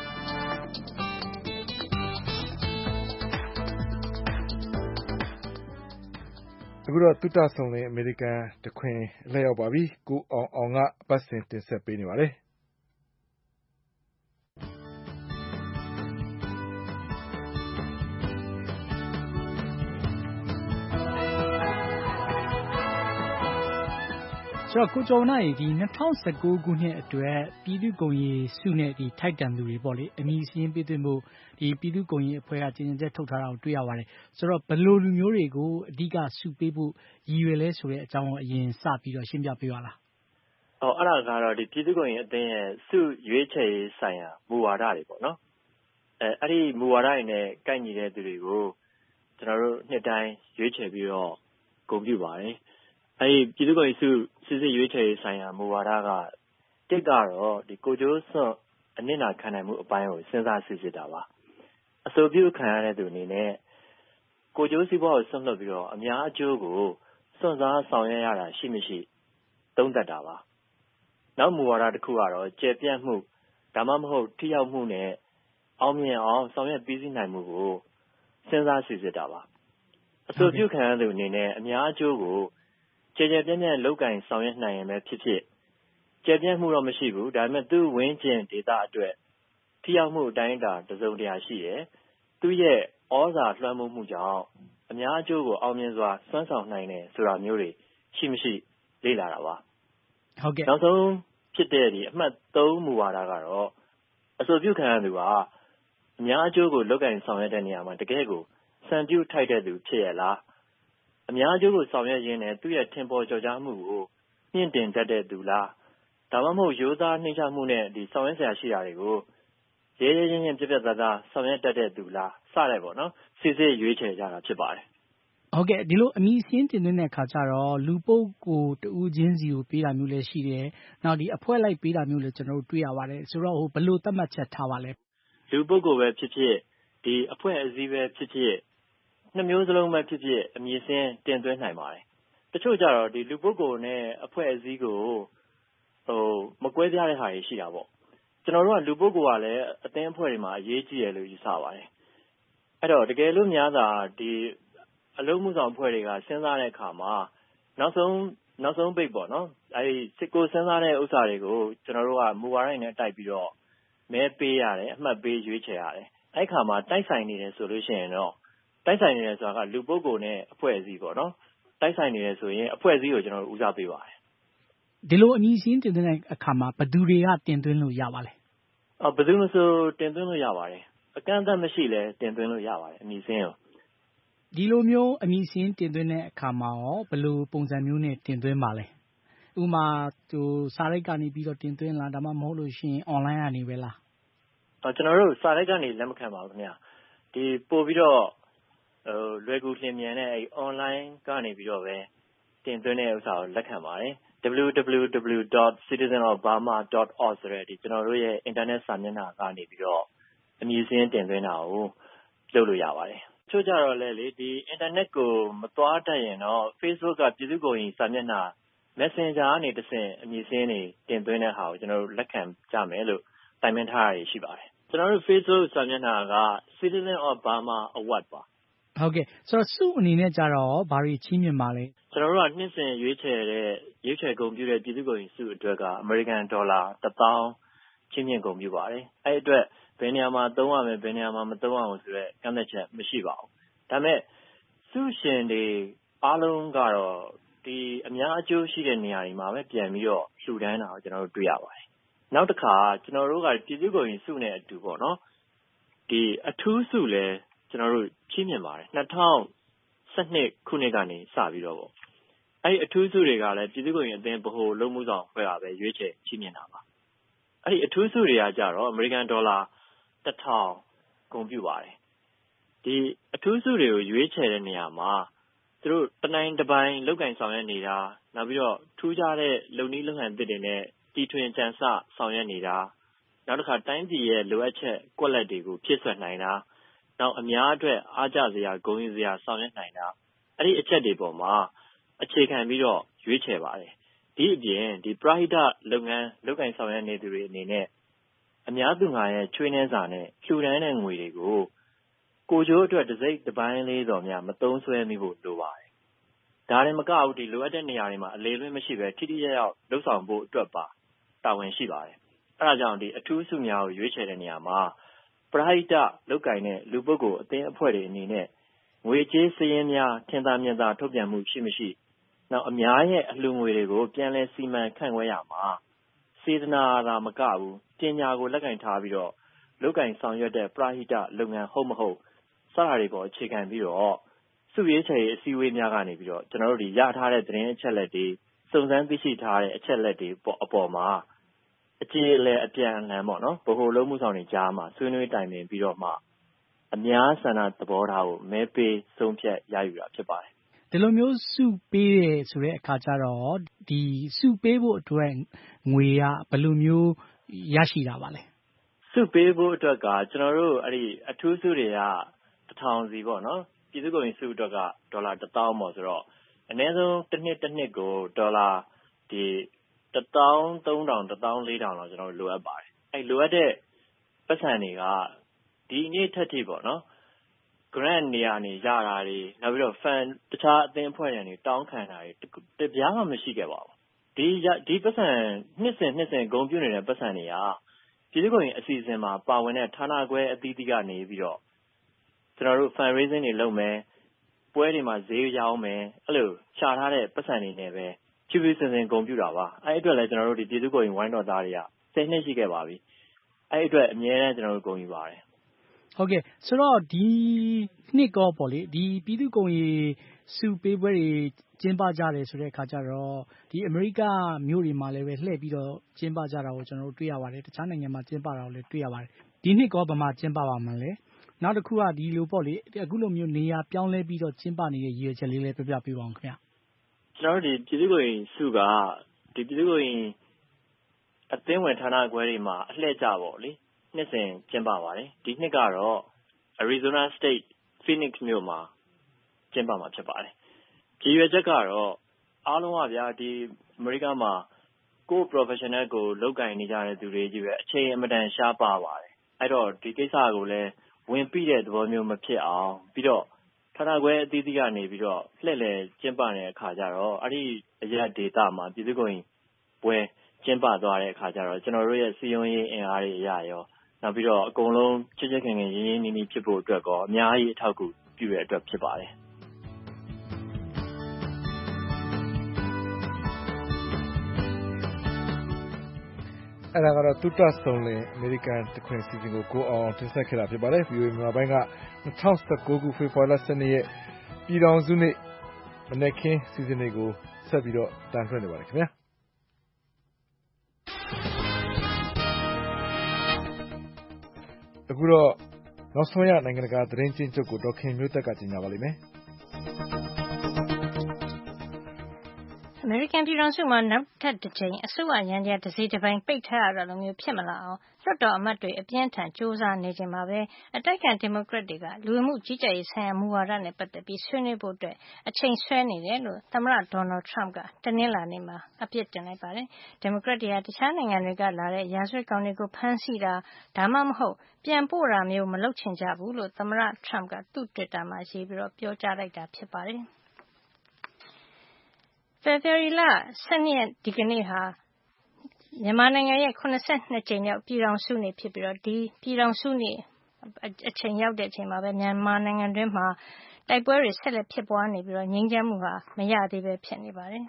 S2: အခုတော့တုတဆုံလင်းအမေရိကန်တခွင်လက်ရောက်ပါပြီကိုအောင်ကပတ်စဉ်တင်ဆက်ပေးနေပါတယ်
S17: ဆိုတော့ကိုကျော်နိုင်ဒီ2019ခုနှစ်အတွက်ပြည်သူ့ဂုဏ်ရည်စုနဲ့ဒီထိုက်တန်သူတွေပေါ့လေအမည်စရင်းပေးသွင်းဖို့ဒီပြည်သူ့ဂုဏ်ရည်အဖွဲ့ကကြေညာချက်ထုတ်ထားတာကိုတွေ့ရပါတယ်ဆိုတော့ဘယ်လိုလူမျိုးတွေကိုအဓိကစုပေးဖို့ရည်ရွယ်လဲဆိုတဲ့အကြောင်းကိုအရင်စပြီးတော့ရှင်းပြပေးပါလား
S13: အဲ့ဒါကတော့ဒီပြည်သူ့ဂုဏ်ရည်အသင်းရဲ့စုရွေးချယ်ရေးဆိုင်ရာမူဝါဒတွေပေါ့နော်အဲ့ဒီမူဝါဒတွေနဲ့ကိုက်ညီတဲ့သူတွေကိုကျွန်တော်တို့နှစ်တိုင်းရွေးချယ်ပြီးတော့ဂုဏ်ပြုပါတယ်အဲ့ဒီပြည်သူ့ဂုဏ်ရည်စုစစ်စစ်ရွေးချယ်ရေးဆိုင်ရာမူဝါဒကတစ်ကတော့ဒီကိုကျိုးစွန့်အနစ်နာခံနိုင်မှုအပိုင်းကိုစဉ်းစားစစ်တာပါအဆိုပြုခံရတဲ့သူအနေနဲ့ကိုကျိုးစီးပွားကိုဆွန့်လွတ်ပြီးတော့အများအကျိုးကိုစွန့်စားဆောင်ရွက်ရတာရှိမရှိသုံးသပ်တာပါနောက်မူဝါဒတစ်ခုကတော့ကျေပြန့်မှုဒါမှမဟုတ်ထိရောက်မှုနဲ့အောင်မြင်အောင်ဆောင်ရွက်ပြီးစီးနိုင်မှုကိုစဉ်းစားစစ်တာပါအဆိုပြုခံရတဲ့သူအနေနဲ့အများအကျိုးကိုကျေပြန့်လောက်ကင်ဆောင်ရွက်နိုင်ရင်ပဲဖြစ်ဖြစ်ကျေပြန့်မှုတော့မရှိဘူးဒါပေမဲ့သူ့ဝင်းကျင်ဒေသအတွက်ထိရောက်မှုအတိုင်းအတာတစုံတရာရှိတယ်သူ့ရဲ့ဩဇာလွှမ်းမိုးမှုကြောင့်အများအကျိုးကိုအောင်မြင်စွာစွမ်းဆောင်နိုင်တယ်ဆိုတာမျိုးတွေရှိမရှိလေ့လာတာပါ
S17: ဟုတ်ကဲ့
S13: နောက်ဆုံးဖြစ်တဲ့ဒီအမှတ်3မူဝါဒကတော့အဆိုပြုခံရသူကအများအကျိုးကိုလုပ်ကိုင်ဆောင်ရွက်တဲ့နေရာမှာတကယ်ကိုစံပြုထိုက်တဲ့သူဖြစ်ရလားအများအကျိုးကိုဆောင်ရွက်ရင်းနဲ့သူ့ရဲ့ထင်ပေါ်ကျော်ကြားမှုကိုမြင့်တင်တတ်တဲ့သူလားဒါမှမဟုတ်ရိုးသားနှိမ့်ချမှုနဲ့ဒီဆောင်ရွက်စရာရှိတာတွေကိုရဲရဲရင့်ရင့်ပြပြသားသားဆောင်ရွက်တတ်တဲ့သူလားစတဲ့ပေါ့နော်စစ်စစ်ရွေးချယ်ကြတာဖြစ်ပါတယ်
S17: ဟုတ်ကဲ့ဒီလိုအမည်စင်းတင်သွင်းတဲ့အခါကျတော့လူပုဂ္ဂိုလ်တဦးချင်းစီကိုပေးတာမျိုးလည်းရှိတယ်။နောက်ဒီအဖွဲ့လိုက်ပေးတာမျိုးလည်းကျွန်တော်တို့တွေ့ရပါတယ်။ဆိုတော့ဘယ်လိုသတ်မှတ်ချက်ထားပါလဲ
S13: ။လူပုဂ္ဂိုလ်ပဲဖြစ်ဖြစ်ဒီအဖွဲ့အစည်းပဲဖြစ်ဖြစ်နှစ်မျိုးစလုံးပဲဖြစ်ဖြစ်အမည်စင်းတင်သွင်းနိုင်ပါတယ်။တချို့ကြတော့ဒီလူပုဂ္ဂိုလ်နဲ့အဖွဲ့အစည်းကိုမကွဲပြားတဲ့ဟာတွေရှိတာပေါ့။ကျွန်တော်တို့ကလူပုဂ္ဂိုလ်ကလည်းအသင်းအဖွဲ့တွေမှာအရေးကြီးတယ်လို့ယူဆပါတယ်။အဲ့တော့တကယ်လို့များသာဒီအလုံးမှုဆောင်အဖွဲ့တွေကစဉ်းစားတဲ့အခါမှာနောက်ဆုံးပိတ်ပေါ့နော်အဲဒီစစ်ကိုစဉ်းစားတဲ့ဥစ္စာတွေကိုကျွန်တော်တို့ကမူဝါဒနဲ့တိုက်ပြီးတော့မဲပေးရတယ်အမှတ်ပေးရွေးချယ်ရတယ်အဲ့ခါမှာတိုက်ဆိုင်နေတယ်ဆိုလို့ရှိရင်တော့တိုက်ဆိုင်နေတယ်ဆိုတာကလူပုဂ္ဂိုလ်နဲ့အဖွဲ့အစည်းပေါ့နော်တိုက်ဆိုင်နေတယ်ဆိုရင်အဖွဲ့အစည်းကိုကျွန်တော်တို့ဦးစားပေးပါတယ်
S17: ဒီလိုအမည်စင်းတင်သွင်းတဲ့အခါမှာဘယ်သူတွေကတင်သွင်းလို့ရပါလဲ
S13: ဘယ်သူမှဆိုတင်သွင်းလို့ရပါတယ်အကန့်အသတ်မရှိလဲတင်သွင်းလို့ရပါတယ်အမည်စင်းကို
S17: ဒီလိုမျိုးအမည်စင်းတင်သွင်းတဲ့အခါမှာရောဘယ်လိုပုံစံမျိုးနဲ့တင်သွင်းပါလဲဥပမာစာရိုက်ကနေပြီးတော့တင်သွင်းလားဒါမှမဟုတ်လို့ရှိရင် online ကနေပဲလား
S13: ကျွန်တော်တို့စာရိုက်ကနေလက်မခံပါဘူးခင်ဗျဒီပို့ပြီးတော့လွယ်ကူလျင်မြန်တဲ့အဲ online ကနေပြီးတော့ပဲတင်သွင်းတဲ့ဥစ္စာကိုလက်ခံပါတယ် www.citizenofburma.org ဆိုတဲ့ဒီကျွန်တော်တို့ရဲ့ internet စာမျက်နှာကနေပြီးတော့အမည်စင်းတင်သွင်းတာကိုလုပ်လို့ရပါတယ်ချို့ကြတော့လေဒီ internet ကိုမသွားတတ်ရင်တော့ Facebook ကပြည်သူ့ကိုယ်ရင်စာမျက်နှာ Messenger ကနေတဆင့်အမည်စင်းတွေတင်သွင်းတဲ့ဟာကိုကျွန်တော်တို့လက်ခံကြမယ်လို့တိုင်ပင်ထားရရှိပါတယ်ကျွန်တော်တို့ Facebook စာမျက်နှာက Citizen of Burma Award ပါ
S17: ဟုတ်ကဲ့ဆိုတော့စုအနေနဲ့ကြတော့ဘာတွေချီးမြှင့်ပါလဲ
S13: ကျွန်တော်တို့ကနှစ်စဉ်ရွေးချယ်ဂုဏ်ပြုတဲ့ပြည်သူ့ကိုယ်ရင်စုအတွက်က American Dollar 1000ချီးမြှင့်ဂုဏ်ပြုပါတယ်အဲ့အတွက်ဘယ်နေရာမှာသုံးရမယ်ဘယ်နေရာမှာမသုံးရဘူးဆိုတော့ကန့်သက်ချက်မရှိပါဘူးဒါပေမဲ့စုရှင်တွေအားလုံးကတော့ဒီအများအကျိုးရှိတဲ့နေရာတွေမှာပဲပြန်ပြီးတော့လှူဒန်းတာကိုကျွန်တော်တို့တွေ့ရပါတယ်နောက်တစ်ခါကျွန်တော်တို့ကပြည်သူ့ကိုယ်ရင်စုနဲ့အတူပေါ့နော်ဒီအထူးစုလည်းကျွန်တော်တို့ချီးမြှင့်ပါတယ်2012ခုနှစ်ကနေစပြီးတော့ပေါ့အဲ့ဒီအထူးစုတွေကလည်းပြည်သူ့ကိုယ်ရင်အသင်းဗဟိုလုံမှုဆောင်ဖွဲ့တာပဲရွေးချယ်ချီးမြှင့်တာပါအဲ့ဒီအထူးစုတွေကကြတော့ American Dollar 1000ဂုဏ်ပြုပါတယ်ဒီအထူးစုတွေကိုရွေးချယ်တဲ့နေရာမှာသူတို့တနိုင်တစ်ပိုင်းလောက်ကင်ဆောင်ရွက်နေတာနောက်ပြီးတော့ထူးခြားတဲ့လုပ်နည်းလုပ်ဟန်သစ်တွေနဲ့တီထွင်ကြံစဆောင်ရွက်နေတာနောက်တစ်ခါတိုင်းပြည်ရဲ့လိုအပ်ချက်ကွက်လက်တွေကိုဖြည့်ဆွတ်နိုင်တာနောက်အများအတွက်အားကျစရာဂုဏ်ယူစရာဆောင်ရွက်နိုင်တာအဲ့ဒီအချက်တွေပေါ်မှာအခြေခံပြီးတော့ရွေးချယ်ပါတယ်ဒီအပြင်ဒီပရဟိတလုပ်ငန်းလောက်ကင်ဆောင်ရွက်နေသူတွေအနေနဲ့အများသူငါရဲ့ချွေးနှဲစာနဲ့လှူဒန်းတဲ့ငွေတွေကိုကိုကျိုးအတွက်တစ်စိတ်တစ်ပိုင်းလေးတော်များမသုံးဆွဲမိဖို့လိုပါတယ်ဒါလည်းမကဘူးဒီလိုအပ်တဲ့နေရာတွေမှာအလေလွင့်မရှိပဲထိထိရောက်ရောက်လှုပ်ဆောင်ဖို့အတွက်ပါတာဝန်ရှိပါတယ်အဲဒါကြောင့်ဒီအထူးစုများကိုရွေးချယ်တဲ့နေရာမှာပရဟိတလောက်ကင်တဲ့လူပုဂ္ဂိုလ်အသင်းအဖွဲ့တွေအနေနဲ့ငွေကြေးစည်းရင်းများထင်သာမြင်သာထုတ်ပြန်မှုရှိမရှိနောက်အများရဲ့အလှူငွေတွေကိုပြန်လည်စီမံခန့်ခွဲရမှာစေတနာသာမကဘူးပညာကိုလက်ကင်ထားပြီးတော့လောက်ကင်ဆောင်ရွက်တဲ့ပရဟိတလုပ်ငန်းဟုတ်မဟုတ်စတာတွေပေါ်အခြေခံပြီးတော့စုရေးချယ်ရေးအစည်းအဝေးများကနေပြီးတော့ကျွန်တော်တို့ဒီရထားတဲ့သတင်းအချက်လက်တွေစုံစမ်းသိရှိထားတဲ့အချက်လက်တွေအပေါ်မှာအကျေအလည်အပြန်အလှန်ပေါ့နော်ဗဟိုလုံးမှုဆောင်တွေကြားမှာဆွေးနွေးတိုင်ပင်ပြီးတော့မှအများဆန္ဒသဘောထားကိုမဲပေးဆုံးဖြတ်ရယူတာဖြစ်ပါတယ်
S17: ဒီလိုမျိုးစုပေးရဲဆိုတဲ့အခါကျတော့ဒီစုပေးဖို့အတွက်ငွေကဘယ်လိုမျိုးရရှိတာပါလဲ
S13: စုပေးဖို့အတွက်ကကျွန်တော်တို့အဲ့ဒီအထူးစုတွေက1000စီပေါ့နော်ပြည်သူ့ကိုယ်ရင်စုအတွက်ကဒေါ်လာ1000ပေါ့ဆိုတော့အနည်းဆုံးတစ်နှစ်ကိုဒေါ်လာဒီ13000 14000လောက်ကျွန်တော်တို့လိုအပ်ပါတယ်အဲ့လိုအပ်တဲ့ပတ်စံတွေကဒီနေ့ထက်ထိပေါ့နော် grant နေရာနေရတာတွေနောက်ပြီးတော့ fund တခြားအသင်းအဖွဲ့တွေတောင်းခံတာတွေတပြားမှမရှိခဲ့ပါဘူးဒီပတ်စံနှစ်စဉ်ဂုဏ်ပြုနေတဲ့ပတ်စံတွေကပြည်သူ့ကိုယ်ရင်အစီအစဉ်မှာပါဝင်တဲ့ဌာနခွဲအသီးသီးကနေပြီးတော့ကျွန်တော်တို့ fund raising တွေလုပ်မယ်ပွဲတွေမှာဈေးရောင်းမယ်အဲ့လိုရှာထားတဲ့ပတ်စံတွေနဲ့ပဲဖြည်းဖြည်းစင်ဂုဏ်ပြုတာပါအဲ့အတွက်လည်းကျွန်တော်တို့ဒီပြည်သူ့ကိုယ်ရင်ဝိုင်းတော်သားတွေက10နှစ်ရှိခဲ့ပါပြီအဲ့အတွက်အများနဲ့ကျွန်တော်တို့ဂုဏ်ယူပါတယ်
S17: ဟုတ်ကဲ့ဆိုတော့ဒီနှစ်ကောပေါ့လေဒီပြည်သူ့ကုန်ရေးစုပေးပွဲတွေကျင်းပကြတယ်ဆိုတဲ့အခါကျတော့ဒီအမေရိကမြို့တွေမှာလည်းပဲလှည့်ပြီးတော့ကျင်းပကြတာကိုကျွန်တော်တို့တွေ့ရပါတယ်တခြားနိုင်ငံမှာကျင်းပတာကိုလည်းတွေ့ရပါတယ်ဒီနှစ်ကောဗမာကျင်းပပါမှလဲနောက်တစ်ခုကဒီလိုပေါ့လေအခုလိုမျိုးနေရာပြောင်းလဲပြီးတော့ကျင်းပနေတဲ့ရည်ရွယ်ချက်လေးလည်းပြပြပေးပါအောင်ခင်ဗျာ
S13: ကျွန်တော်တို့ဒီပြည်သူ့ကုန်ရေးစုကဒီပြည်သူ့ကုန်ရေးအသင်းဝင်ဌာနခွဲတွေမှာအလှည့်ကျပေါ့လေနှစ်စဉ်ကျင်းပပါတယ်ဒီနှစ်ကတော့ Arizona State Phoenix မြို့မှာကျင်းပမှာဖြစ်ပါတယ်ရည်ရွယ်ချက်ကတော့အားလုံးကဗျာဒီအမေရိကမှာကိုယ် professional ကိုလုပ်ကိုင်နေကြတဲ့သူတွေကြီးပဲအချိန်အမတန်ရှားပါပါတယ်အဲ့တော့ဒီကိစ္စကိုလည်းဝင်ပြီးတဲ့သဘောမျိုးမဖြစ်အောင်ပြီးတော့ဌာနခွဲအသီးသီးကနေပြီးတော့လှည့်လည်ကျင်းပနေတဲ့အခါကျတော့အဲ့ဒီအရက်ဒေတာမှာပြည်သူ့ကုန်ရေးပွဲကျင်းပသွားတဲ့အခါကျတော့ကျွန်တော်တို့ရဲ့စီယုံရေးအင်အားတွေအရာရောနောက်ပြီးတော့အကုန်လုံးချစ်ချစ်ခင်ခင်ရင်းရင်းနှီးနှီးဖြစ်ဖို့အတွက်ကောအများကြီးအထောက်အကူပြုတဲ့အတွက်ဖြစ်ပါတယ်
S2: အဲ့ဒါကတော့တူတဆုံလင်အမေရိကန်တခွင်စီစဉ်ကိုကိုအောင်တင်ဆက်ခဲ့တာဖြစ်ပါတယ် VOA မြန်မာပိုင်းက2019ခုဖေဖော်ဝါရီလ12ရက်ပြည်တော်စုနေ့မနေ့ကင်းစီစဉ်တွေကိုဆက်ပြီးတော့တန်ထွင်နေပါတယ်ခင်ဗျာအခုတော့နောက်ဆုံးရနိုင်ငံတကာသတင်းချင်းချုပ်ကိုဒေါက်ခင်မျိုးသက်ကကြီးညာပါလိမ့်မယ်
S3: အမေရိကန်ပြည်ထောင်စုမှာနောက်ထပ်တစ်ကြိမ်အစိုးရရန်တရားတစ်စိတ်တစ်ပိုင်းပိတ်ထားရတာလိုမျိုးဖြစ်မလာအောင်လွှတ်တော်အမတ်တွေအပြင်းထန်စ조사နေချိန်မှာပဲအတိုက်အခံဒီမိုကရက်တွေကလူဝင်မှုကြီးကြပ်ရေးဆိုင်ရာမူဝါဒနဲ့ပတ်သက်ပြီးဆွေးနွေးဖို့အတွက်အချိန်ဆွဲနေတယ်လို့သမ္မတဒေါ်နယ်ထရမ့်ကတနင်္လာနေ့မှာအပြစ်တင်လိုက်ပါတယ်။ဒီမိုကရက်တွေကတခြားနိုင်ငံတွေကလာတဲ့ရာဇဝတ်ကောင်တွေကိုဖမ်းဆီးတာဒါမှမဟုတ်ပြန်ပို့တာမျိုးမလုပ်ချင်ကြဘူးလို့သမ္မတထရမ့်ကသူ့ Twitter မှာရေးပြီးတော့ပြောကြားလိုက်တာဖြစ်ပါတယ်။ဖေဖေါ်ဝါရီလ12ရက်ဒီကနေ့ဟာမြန်မာနိုင်ငံရဲ့82ကြိမ်မြောက်ပြည်ထောင်စုနေ့ဖြစ်ပြီးတော့ဒီပြည်ထောင်စုနေ့အချိန်ရောက်တဲ့အချိန်မှာပဲမြန်မာနိုင်ငံတွင်းမှာတိုက်ပွဲတွေဆက်လက်ဖြစ်ပွားနေပြီးတော့ငြိမ်းချမ်းမှုဟာမရသေးပဲဖြစ်နေပါတယ်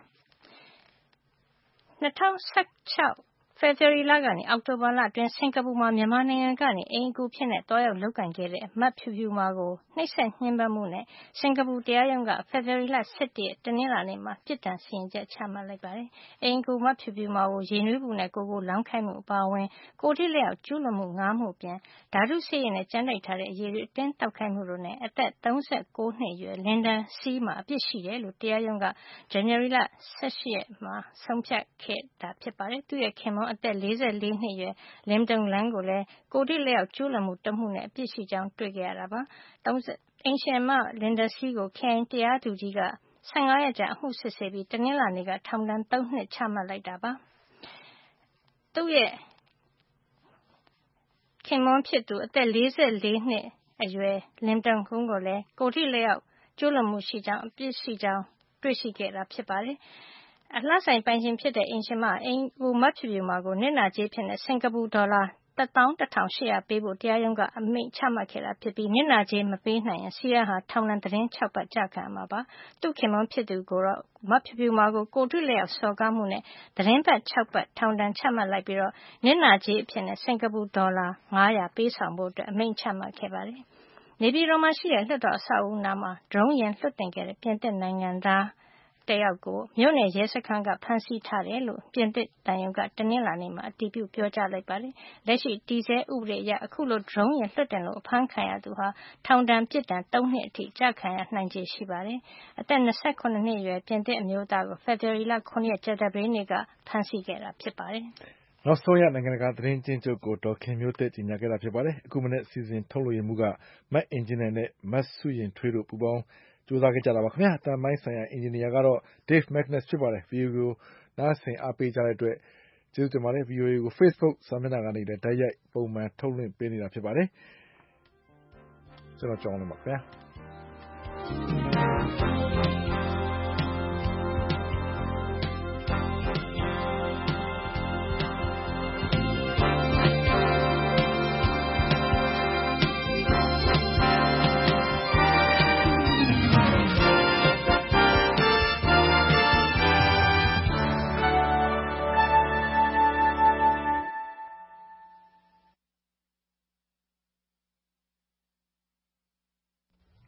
S3: 2016ဖေဖေါ်ဝါရီလကနေအောက်တိုဘာလအတွင်းစင်ကာပူမှာမြန်မာနိုင်ငံကနေအိမ်အကူဖြစ်နဲ့တွားရောက်လုပ်ကင်ခဲ့တဲ့မတ်ဖြူဖြူမာကိုနှိပ်စက်ညှဉ်းပန်းမှုနဲ့စင်ကာပူတရားရုံးကဖေဖေါ်ဝါရီလ17ရက်တနင်္လာနေ့မှာပြစ်ဒဏ်စီရင်ချက်ချမှတ်လိုက်ပါတယ်။အိမ်အကူမတ်ဖြူဖြူမာကိုရေနွေးပူနဲ့ကိုလောင်းခိုင်းမှုအပါအဝင်ကိုထိလက်ရောက်ကျူးလွန်မှု9မှုပြင်ဓာတုဆေးရည်နဲ့ကြမ်းတိုက်ထားတဲ့အရည်တွေအတင်းတောက်ခိုင်းမှုတို့နဲ့အသက်39နှစ်အရွယ်လင်ဒန်စီးမှာအပြစ်ရှိတယ်လို့တရားရုံးကဇန်နဝါရီလ18ရက်မှာဆုံးဖြတ်ခဲ့တာဖြစ်ပါတယ်။သူ့ရဲ့ခင်မွန်းအသက်44နှစ်အရွယ်လင်တုံလန်းကိုလည်းကိုထိလက်ရောက်ကျူးလွန်မှုတစ်မှုနဲ့အပြစ်ရှိကြောင်းတွေ့ခဲ့ရတာပါအိမ်ရှင်မလင်ဒါစီကိုခရိုင်တရားသူကြီးက15ရက်ကြာအမှုစစ်ဆေးပြီးတနင်္လာနေ့ကထောင်ဒဏ်3နှစ်ချမှတ်လိုက်တာပါသူ့ရဲ့ခင်မွန်းဖြစ်သူအသက်44နှစ်အရွယ်လင်တုံကုန်းကိုလည်းကိုထိလက်ရောက်ကျူးလွန်မှုရှိကြောင်းအပြစ်ရှိကြောင်းတွေ့ရှိခဲ့တာဖြစ်ပါတယ်အလှဆိုင်ပိုင်ရှင်ဖြစ်တဲ့အိမ်ရှင်မအိမ်ကိုမတ်ဖြူဖြူမာကိုနစ်နာကြေးဖြစ်တဲ့စင်ကာပူဒေါ်လာ11,800ပေးဖို့တရားရုံးကအမိန့်ချမှတ်ခဲ့တာဖြစ်ပြီးနစ်နာကြေးမပေးနိုင်ရင်စီးယားဟာထောင်ဒဏ်သတင်း6ပတ်ကျခံရမှာပါသူ့ခင်မွန်းဖြစ်သူကိုတော့မတ်ဖြူဖြူမာကိုထိလက်ရောက်စော်ကားမှုနဲ့သတင်းပတ်6ပတ်ထောင်ဒဏ်ချမှတ်လိုက်ပြီးတော့နစ်နာကြေးအဖြစ်နဲ့စင်ကာပူဒေါ်လာ900ပေးဆောင်ဖို့အတွက်အမိန့်ချမှတ်ခဲ့ပါတယ်နေပြည်တော်မှာရှိတဲ့လွှတ်တော်အဆောက်အဦနားမှာဒရုန်းယာဉ်လွှတ်တင်ခဲ့တဲ့ပြင်သစ်နိုင်ငံသားတယောက်ကိုမြို့နယ်ရဲစခန်းကဖမ်းဆီးထားတယ်လို့ပြင်သစ်တန်ယုံကတနင်္လာနေ့မှာအတည်ပြုပြောကြားလိုက်ပါတယ်။လက်ရှိတည်ဆဲဥပဒေအရအခုလိုဒရုန်းယာဉ်လွှတ်တင်လို့အဖမ်းခံရသူဟာထောင်ဒဏ်ပြစ်ဒဏ်3နှစ်အထိကျခံရနိုင်ခြေရှိပါတယ်။အသက်28နှစ်အရွယ်ပြင်သစ်အမျိုးသားကိုဖေဖေါ်ဝါရီလ9ရက်ကြာသပတေးနေ့ကဖမ်းဆီးခဲ့တာဖြစ်ပါတယ်
S2: ။နောက်ဆုံးရနိုင်ငံတကာသတင်းချင်းချုပ်ကိုဒေါက်ခင်မျိုးသက်ကြီးညာခဲ့တာဖြစ်ပါတယ်။အခုမနေ့စီစဉ်ထုတ်လွှင့်မှုကမတ်အင်ဂျင်နယ်နဲ့မတ်စုရင်ထွေးတို့ပူးပေါင်းကြိုးစားခဲ့ကြတာပါခင်ဗျာ။တန်မိုင်းဆိုင်ရာအင်ဂျင်နီယာကတော့ Dave Magnus ဖြစ်ပါတယ်။ VOA ကိုနားဆင်အားပေးကြတဲ့အတွက်ကျေးဇူးတင်ပါတယ်။ VOA ကို Facebook စာမျက်နှာကနေလည်းတိုက်ရိုက်ပုံမှန်ထုတ်လွှင့်ပေးနေတာဖြစ်ပါတယ်။ကျွန်တော်ကြောင်းလို့ပါခင်ဗျာ။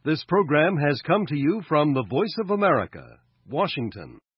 S18: This program has come to you from the Voice of America, Washington.